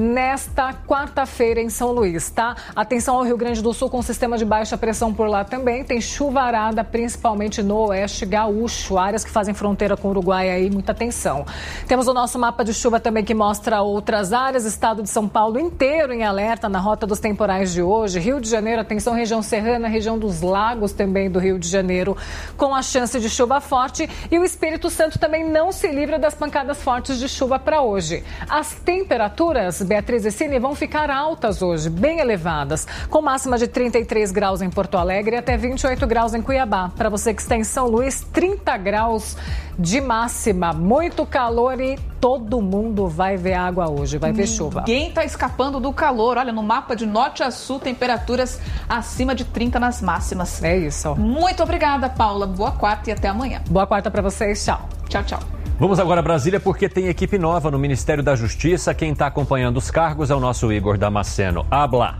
nesta quarta-feira em São Luís, tá? Atenção ao Rio Grande do Sul com sistema de baixa pressão por lá também. Tem chuvarada principalmente no oeste gaúcho, áreas que fazem fronteira com o Uruguai aí, muita atenção. Temos o nosso mapa de chuva também que mostra outras áreas. Estado de São Paulo inteiro em alerta na rota dos temporais de hoje. Rio de Janeiro, atenção, região serrana, região dos lagos também do Rio de Janeiro, com a chance de chuva forte. E o Espírito Santo também não se livra das pancadas fortes de chuva para hoje. As temperaturas, Beatriz e Cine, vão ficar altas hoje, bem elevadas, com máxima de trinta e três graus em Porto Alegre e até vinte e oito graus em Cuiabá. Para você que está em São Luís, trinta graus de máxima, muito calor e todo mundo vai ver água hoje, vai ver chuva. Ninguém está escapando do calor. Olha, no mapa de norte a sul, temperaturas acima de trinta nas máximas. É isso. Muito obrigada, Paula. Boa quarta e até amanhã. Boa quarta para vocês. Tchau. Tchau, tchau. Vamos agora a Brasília porque tem equipe nova no Ministério da Justiça. Quem está acompanhando os cargos é o nosso Igor Damasceno. Habla.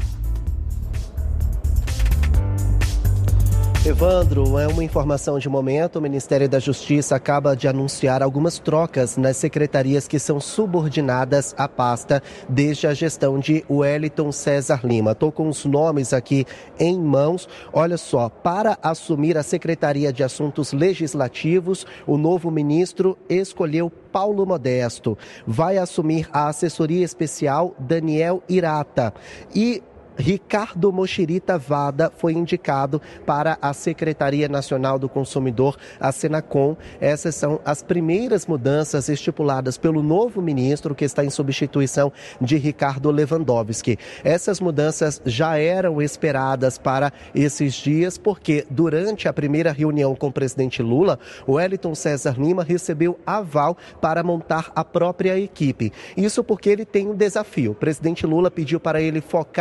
Evandro, é uma informação de momento. O Ministério da Justiça acaba de anunciar algumas trocas nas secretarias que são subordinadas à pasta desde a gestão de Wellington César Lima. Estou com os nomes aqui em mãos. Olha só, para assumir a Secretaria de Assuntos Legislativos, o novo ministro escolheu Paulo Modesto. Vai assumir a assessoria especial Daniel Irata. E Ricardo Mochirita Vada foi indicado para a Secretaria Nacional do Consumidor, a Senacom. Essas são as primeiras mudanças estipuladas pelo novo ministro, que está em substituição de Ricardo Lewandowski. Essas mudanças já eram esperadas para esses dias, porque durante a primeira reunião com o presidente Lula, o Wellington César Lima recebeu aval para montar a própria equipe. Isso porque ele tem um desafio. O presidente Lula pediu para ele focar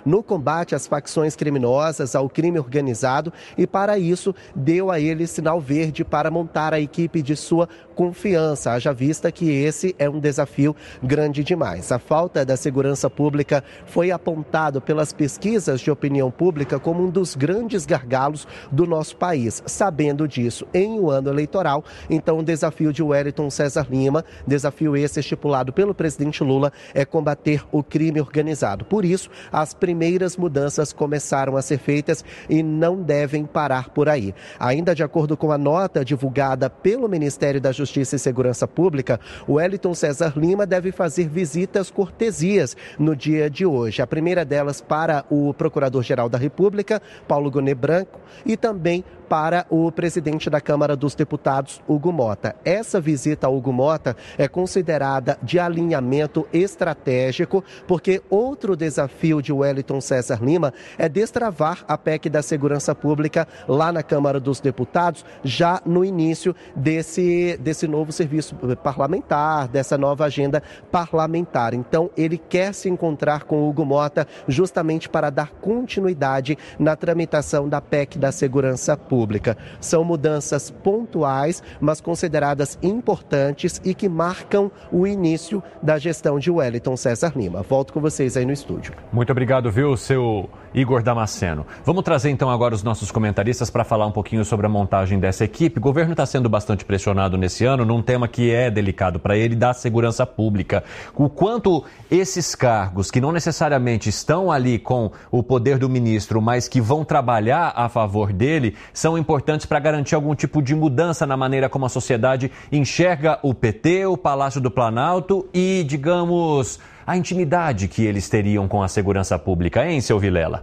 no combate às facções criminosas, ao crime organizado, e para isso deu a ele sinal verde para montar a equipe de sua confiança, haja vista que esse é um desafio grande demais. A falta da segurança pública foi apontado pelas pesquisas de opinião pública como um dos grandes gargalos do nosso país. Sabendo disso, em um ano eleitoral, então o desafio de Wellington César Lima, desafio esse estipulado pelo presidente Lula, é combater o crime organizado. Por isso, as primeiras mudanças começaram a ser feitas e não devem parar por aí. Ainda de acordo com a nota divulgada pelo Ministério da Justiça e Segurança Pública, o Wellington César Lima deve fazer visitas cortesias no dia de hoje. A primeira delas para o Procurador-Geral da República, Paulo Gonet Branco, e também para o presidente da Câmara dos Deputados, Hugo Mota. Essa visita a Hugo Mota é considerada de alinhamento estratégico, porque outro desafio de Wellington César Lima é destravar a P E C da Segurança Pública lá na Câmara dos Deputados, já no início desse, desse novo serviço parlamentar, dessa nova agenda parlamentar. Então, ele quer se encontrar com o Hugo Mota justamente para dar continuidade na tramitação da P E C da Segurança Pública. Pública. São mudanças pontuais, mas consideradas importantes e que marcam o início da gestão de Wellington César Lima. Volto com vocês aí no estúdio. Muito obrigado, viu, seu Igor Damasceno. Vamos trazer então agora os nossos comentaristas para falar um pouquinho sobre a montagem dessa equipe. O governo está sendo bastante pressionado nesse ano num tema que é delicado para ele, da segurança pública. O quanto esses cargos, que não necessariamente estão ali com o poder do ministro, mas que vão trabalhar a favor dele, são importantes para garantir algum tipo de mudança na maneira como a sociedade enxerga o P T, o Palácio do Planalto e, digamos, a intimidade que eles teriam com a segurança pública, hein, seu Vilela?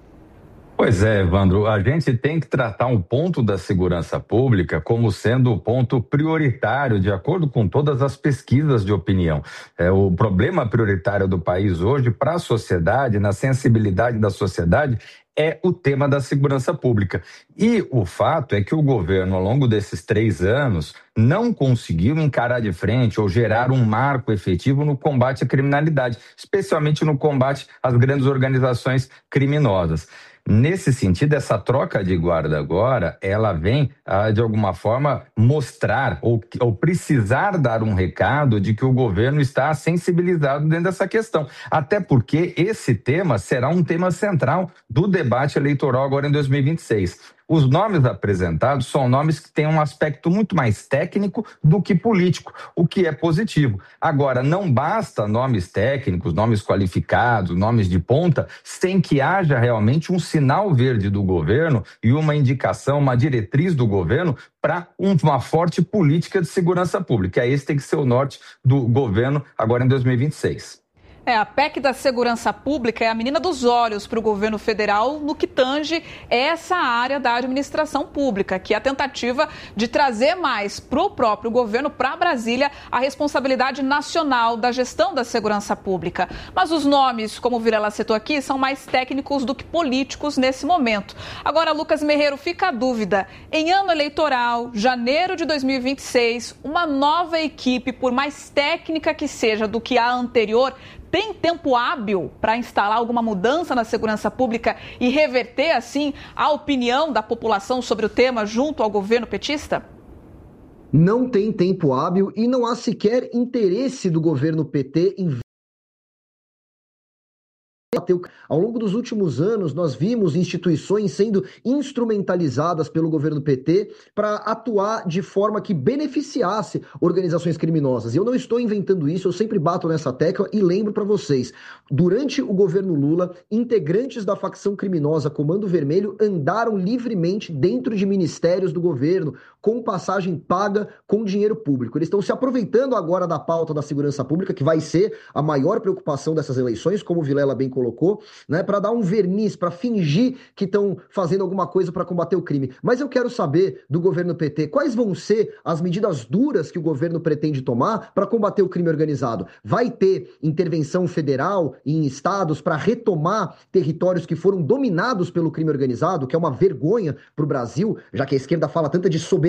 Pois é, Evandro, a gente tem que tratar um ponto da segurança pública como sendo o ponto prioritário, de acordo com todas as pesquisas de opinião. É, o problema prioritário do país hoje, para a sociedade, na sensibilidade da sociedade, é o tema da segurança pública. E o fato é que o governo, ao longo desses três anos, não conseguiu encarar de frente ou gerar um marco efetivo no combate à criminalidade, especialmente no combate às grandes organizações criminosas. Nesse sentido, essa troca de guarda agora, ela vem, ah, de alguma forma, mostrar ou, ou precisar dar um recado de que o governo está sensibilizado dentro dessa questão. Até porque esse tema será um tema central do debate eleitoral agora em dois mil e vinte e seis. Os nomes apresentados são nomes que têm um aspecto muito mais técnico do que político, o que é positivo. Agora, não basta nomes técnicos, nomes qualificados, nomes de ponta, sem que haja realmente um sinal verde do governo e uma indicação, uma diretriz do governo para uma forte política de segurança pública. Esse tem que ser o norte do governo agora em dois mil e vinte e seis. É, a P E C da Segurança Pública é a menina dos olhos para o governo federal no que tange essa área da administração pública, que é a tentativa de trazer mais para o próprio governo, para Brasília, a responsabilidade nacional da gestão da segurança pública. Mas os nomes, como o Vilela citou aqui, são mais técnicos do que políticos nesse momento. Agora, Lucas Merreiro, fica a dúvida. Em ano eleitoral, janeiro de dois mil e vinte e seis, uma nova equipe, por mais técnica que seja do que a anterior, tem tempo hábil para instalar alguma mudança na segurança pública e reverter, assim, a opinião da população sobre o tema junto ao governo petista? Não tem tempo hábil e não há sequer interesse do governo P T em Ao longo dos últimos anos, nós vimos instituições sendo instrumentalizadas pelo governo P T para atuar de forma que beneficiasse organizações criminosas. E eu não estou inventando isso, eu sempre bato nessa tecla e lembro para vocês. Durante o governo Lula, integrantes da facção criminosa Comando Vermelho andaram livremente dentro de ministérios do governo, com passagem paga com dinheiro público. Eles estão se aproveitando agora da pauta da segurança pública, que vai ser a maior preocupação dessas eleições, como o Vilela bem colocou, né, para dar um verniz, para fingir que estão fazendo alguma coisa para combater o crime. Mas eu quero saber do governo P T quais vão ser as medidas duras que o governo pretende tomar para combater o crime organizado. Vai ter intervenção federal em estados para retomar territórios que foram dominados pelo crime organizado, que é uma vergonha para o Brasil, já que a esquerda fala tanto de soberania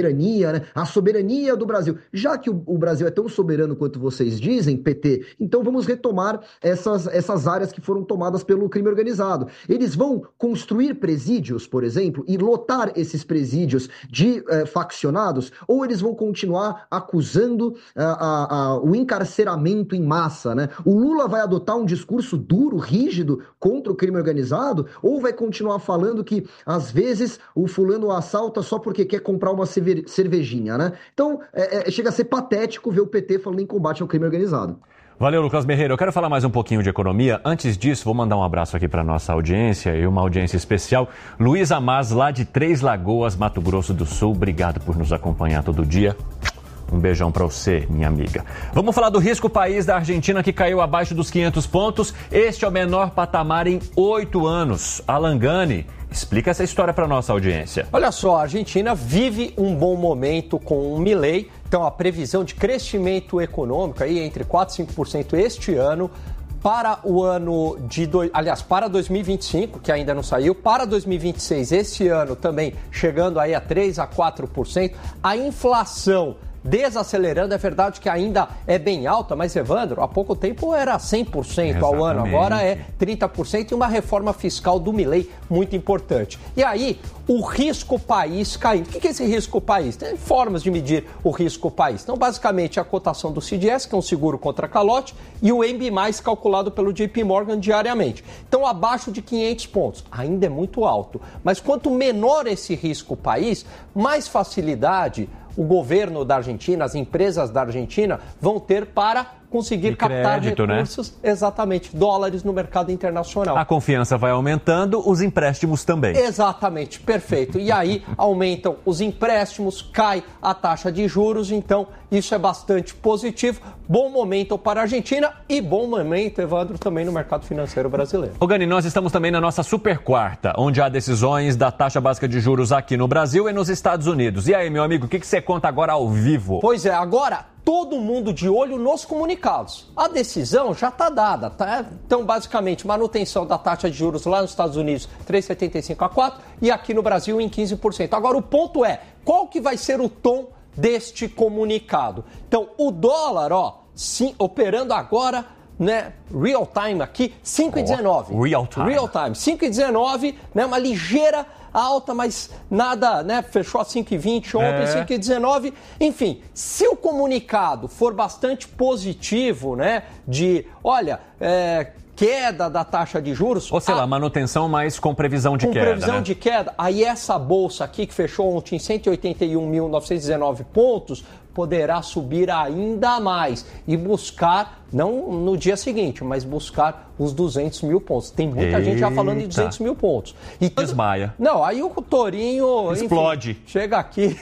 soberania, né? A soberania do Brasil. Já que o, o Brasil é tão soberano quanto vocês dizem, P T, então vamos retomar essas, essas áreas que foram tomadas pelo crime organizado. Eles vão construir presídios, por exemplo, e lotar esses presídios de eh, faccionados, ou eles vão continuar acusando a, a, a, o encarceramento em massa, né? O Lula vai adotar um discurso duro, rígido contra o crime organizado, ou vai continuar falando que, às vezes, o fulano assalta só porque quer comprar uma cervejinha, né? Então, é, é, chega a ser patético ver o P T falando em combate ao crime organizado. Valeu, Lucas Merreiro. Eu quero falar mais um pouquinho de economia. Antes disso, vou mandar um abraço aqui para nossa audiência e uma audiência especial. Luiz Amaz, lá de Três Lagoas, Mato Grosso do Sul. Obrigado por nos acompanhar todo dia. Um beijão para você, minha amiga. Vamos falar do risco país da Argentina, que caiu abaixo dos quinhentos pontos. Este é o menor patamar em oito anos. Alan Gani explica essa história para nossa audiência. Olha só, a Argentina vive um bom momento com o Milei. Então, a previsão de crescimento econômico aí entre quatro e cinco por cento este ano. Para o ano de... Do... Aliás, para dois mil e vinte e cinco, que ainda não saiu. Para dois mil e vinte e seis, esse ano também chegando aí a três a quatro por cento. A inflação desacelerando, é verdade que ainda é bem alta, mas, Evandro, há pouco tempo era cem por cento Exatamente. Ao ano, agora é trinta por cento e uma reforma fiscal do Milei muito importante. E aí, o risco país caindo. O que é esse risco país? Tem formas de medir o risco país. Então, basicamente, a cotação do C D S, que é um seguro contra calote, e o M B mais, calculado pelo J P Morgan diariamente. Então, abaixo de quinhentos pontos. Ainda é muito alto. Mas quanto menor esse risco país, mais facilidade o governo da Argentina, as empresas da Argentina vão ter para conseguir de captar crédito, recursos, né? Exatamente, dólares no mercado internacional. A confiança vai aumentando, os empréstimos também. Exatamente, perfeito. E aí aumentam os empréstimos, cai a taxa de juros, então isso é bastante positivo. Bom momento para a Argentina e bom momento, Evandro, também no mercado financeiro brasileiro. Ô Gani, nós estamos também na nossa super quarta, onde há decisões da taxa básica de juros aqui no Brasil e nos Estados Unidos. E aí, meu amigo, o que, que você conta agora ao vivo? Pois é, agora todo mundo de olho nos comunicados. A decisão já está dada, tá? Então, basicamente, manutenção da taxa de juros lá nos Estados Unidos, três vírgula setenta e cinco a quatro, e aqui no Brasil em quinze por cento. Agora, o ponto é, qual que vai ser o tom deste comunicado? Então, o dólar, ó, sim, operando agora, né, real time aqui, cinco vírgula dezenove. Oh, real time. Real time, cinco vírgula dezenove, né, uma ligeira alta, mas nada, né? Fechou a cinco vírgula vinte ontem, é. cinco vírgula dezenove. Enfim, se o comunicado for bastante positivo, né? De, olha, é, queda da taxa de juros... Ou sei a, lá, manutenção, mas com previsão de com queda, Com previsão né? de queda. Aí essa bolsa aqui, que fechou ontem em cento e oitenta e um mil novecentos e dezenove pontos, poderá subir ainda mais e buscar, não no dia seguinte, mas buscar os duzentos mil pontos. Tem muita Eita. gente já falando de duzentos mil pontos. E desmaia. Não, aí o Torinho... Explode. Enfim, chega aqui...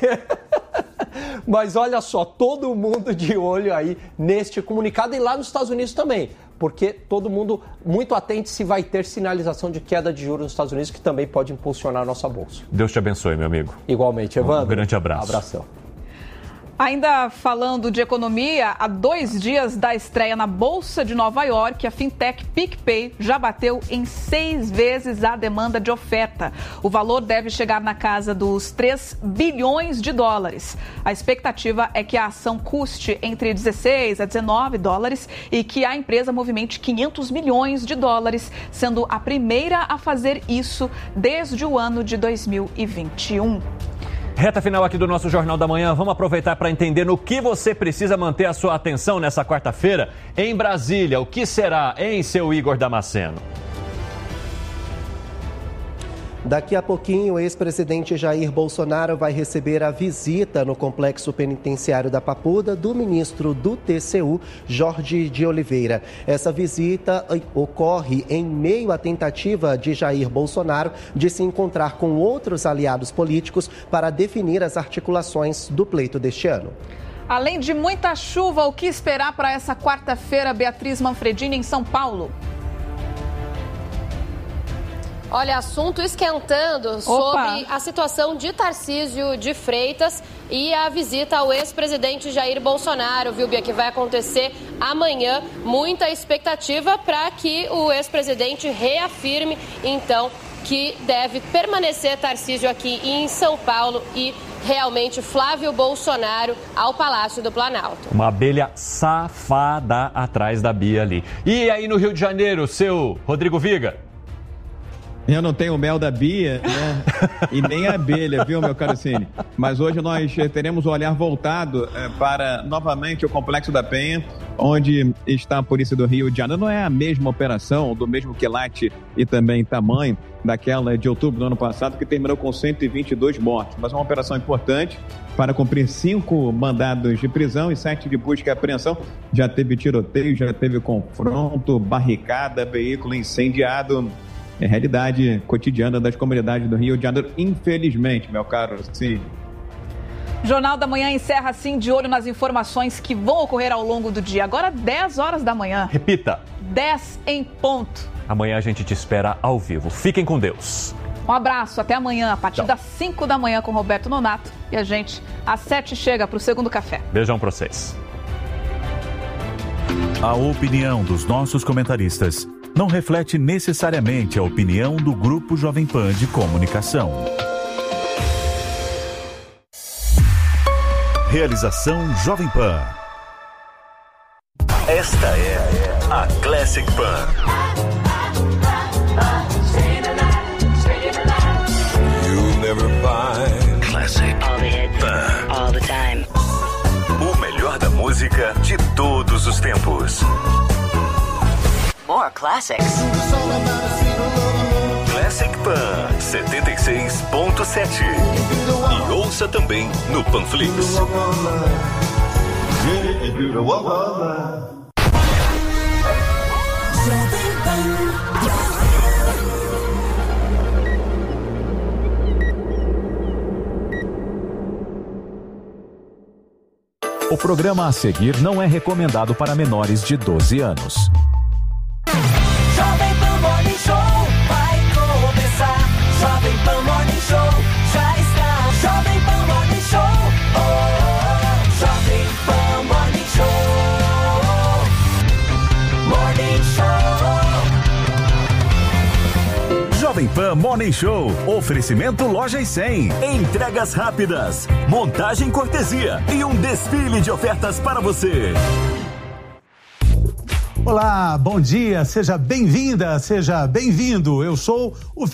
Mas olha só, todo mundo de olho aí neste comunicado e lá nos Estados Unidos também, porque todo mundo muito atento se vai ter sinalização de queda de juros nos Estados Unidos, que também pode impulsionar a nossa bolsa. Deus te abençoe, meu amigo. Igualmente, Evandro. Um grande abraço. Abração. Ainda falando de economia, há dois dias da estreia na Bolsa de Nova York, a fintech PicPay já bateu em seis vezes a demanda de oferta. O valor deve chegar na casa dos três bilhões de dólares. A expectativa é que a ação custe entre dezesseis a dezenove dólares e que a empresa movimente quinhentos milhões de dólares, sendo a primeira a fazer isso desde o ano de dois mil e vinte e um. Reta final aqui do nosso Jornal da Manhã. Vamos aproveitar para entender no que você precisa manter a sua atenção nessa quarta-feira. Em Brasília, o que será, hein, seu Igor Damasceno? Daqui a pouquinho, o ex-presidente Jair Bolsonaro vai receber a visita no complexo penitenciário da Papuda do ministro do T C U, Jorge de Oliveira. Essa visita ocorre em meio à tentativa de Jair Bolsonaro de se encontrar com outros aliados políticos para definir as articulações do pleito deste ano. Além de muita chuva, o que esperar para essa quarta-feira, Beatriz Manfredini, em São Paulo? Olha, assunto esquentando sobre a situação de Tarcísio de Freitas e a visita ao ex-presidente Jair Bolsonaro, viu, Bia, que vai acontecer amanhã. Muita expectativa para que o ex-presidente reafirme, então, que deve permanecer Tarcísio aqui em São Paulo e realmente Flávio Bolsonaro ao Palácio do Planalto. Uma abelha safada atrás da Bia ali. E aí no Rio de Janeiro, seu Rodrigo Viga? Eu não tenho o mel da Bia, né? E nem a abelha, viu, meu caro Cine? Mas hoje nós teremos o olhar voltado é, para, novamente, o Complexo da Penha, onde está a Polícia do Rio de Janeiro. Não é a mesma operação, do mesmo quilate e também tamanho daquela de outubro do ano passado, que terminou com cento e vinte e dois mortos. Mas é uma operação importante para cumprir cinco mandados de prisão e sete de busca e apreensão. Já teve tiroteio, já teve confronto, barricada, veículo incendiado. É a realidade cotidiana das comunidades do Rio de Janeiro, infelizmente, meu caro. Sim. Jornal da Manhã encerra assim, de olho nas informações que vão ocorrer ao longo do dia. Agora, dez horas da manhã. Repita. dez em ponto. Amanhã a gente te espera ao vivo. Fiquem com Deus. Um abraço, até amanhã, a partir Tchau. das cinco da manhã com Roberto Nonato. E a gente, às sete, chega para o segundo café. Beijão para vocês. A opinião dos nossos comentaristas não reflete necessariamente a opinião do Grupo Jovem Pan de Comunicação. Realização Jovem Pan. Esta é a Classic Pan. You'll never find Classic all the hits, Pan. all the time. O melhor da música de todos os tempos. More classics. Classic Pan setenta e seis ponto sete. E ouça também no Panflix. O programa a seguir não é recomendado para menores de doze anos. Jovem Pan Morning Show vai começar. Jovem Pan Morning Show já está. Jovem Pan Morning Show. Oh, oh, oh. Jovem Pan Morning Show. Morning Show. Jovem Pan Morning Show. Oferecimento Lojas cem. Entregas rápidas. Montagem cortesia. E um desfile de ofertas para você. Olá, bom dia, seja bem-vinda, seja bem-vindo. Eu sou o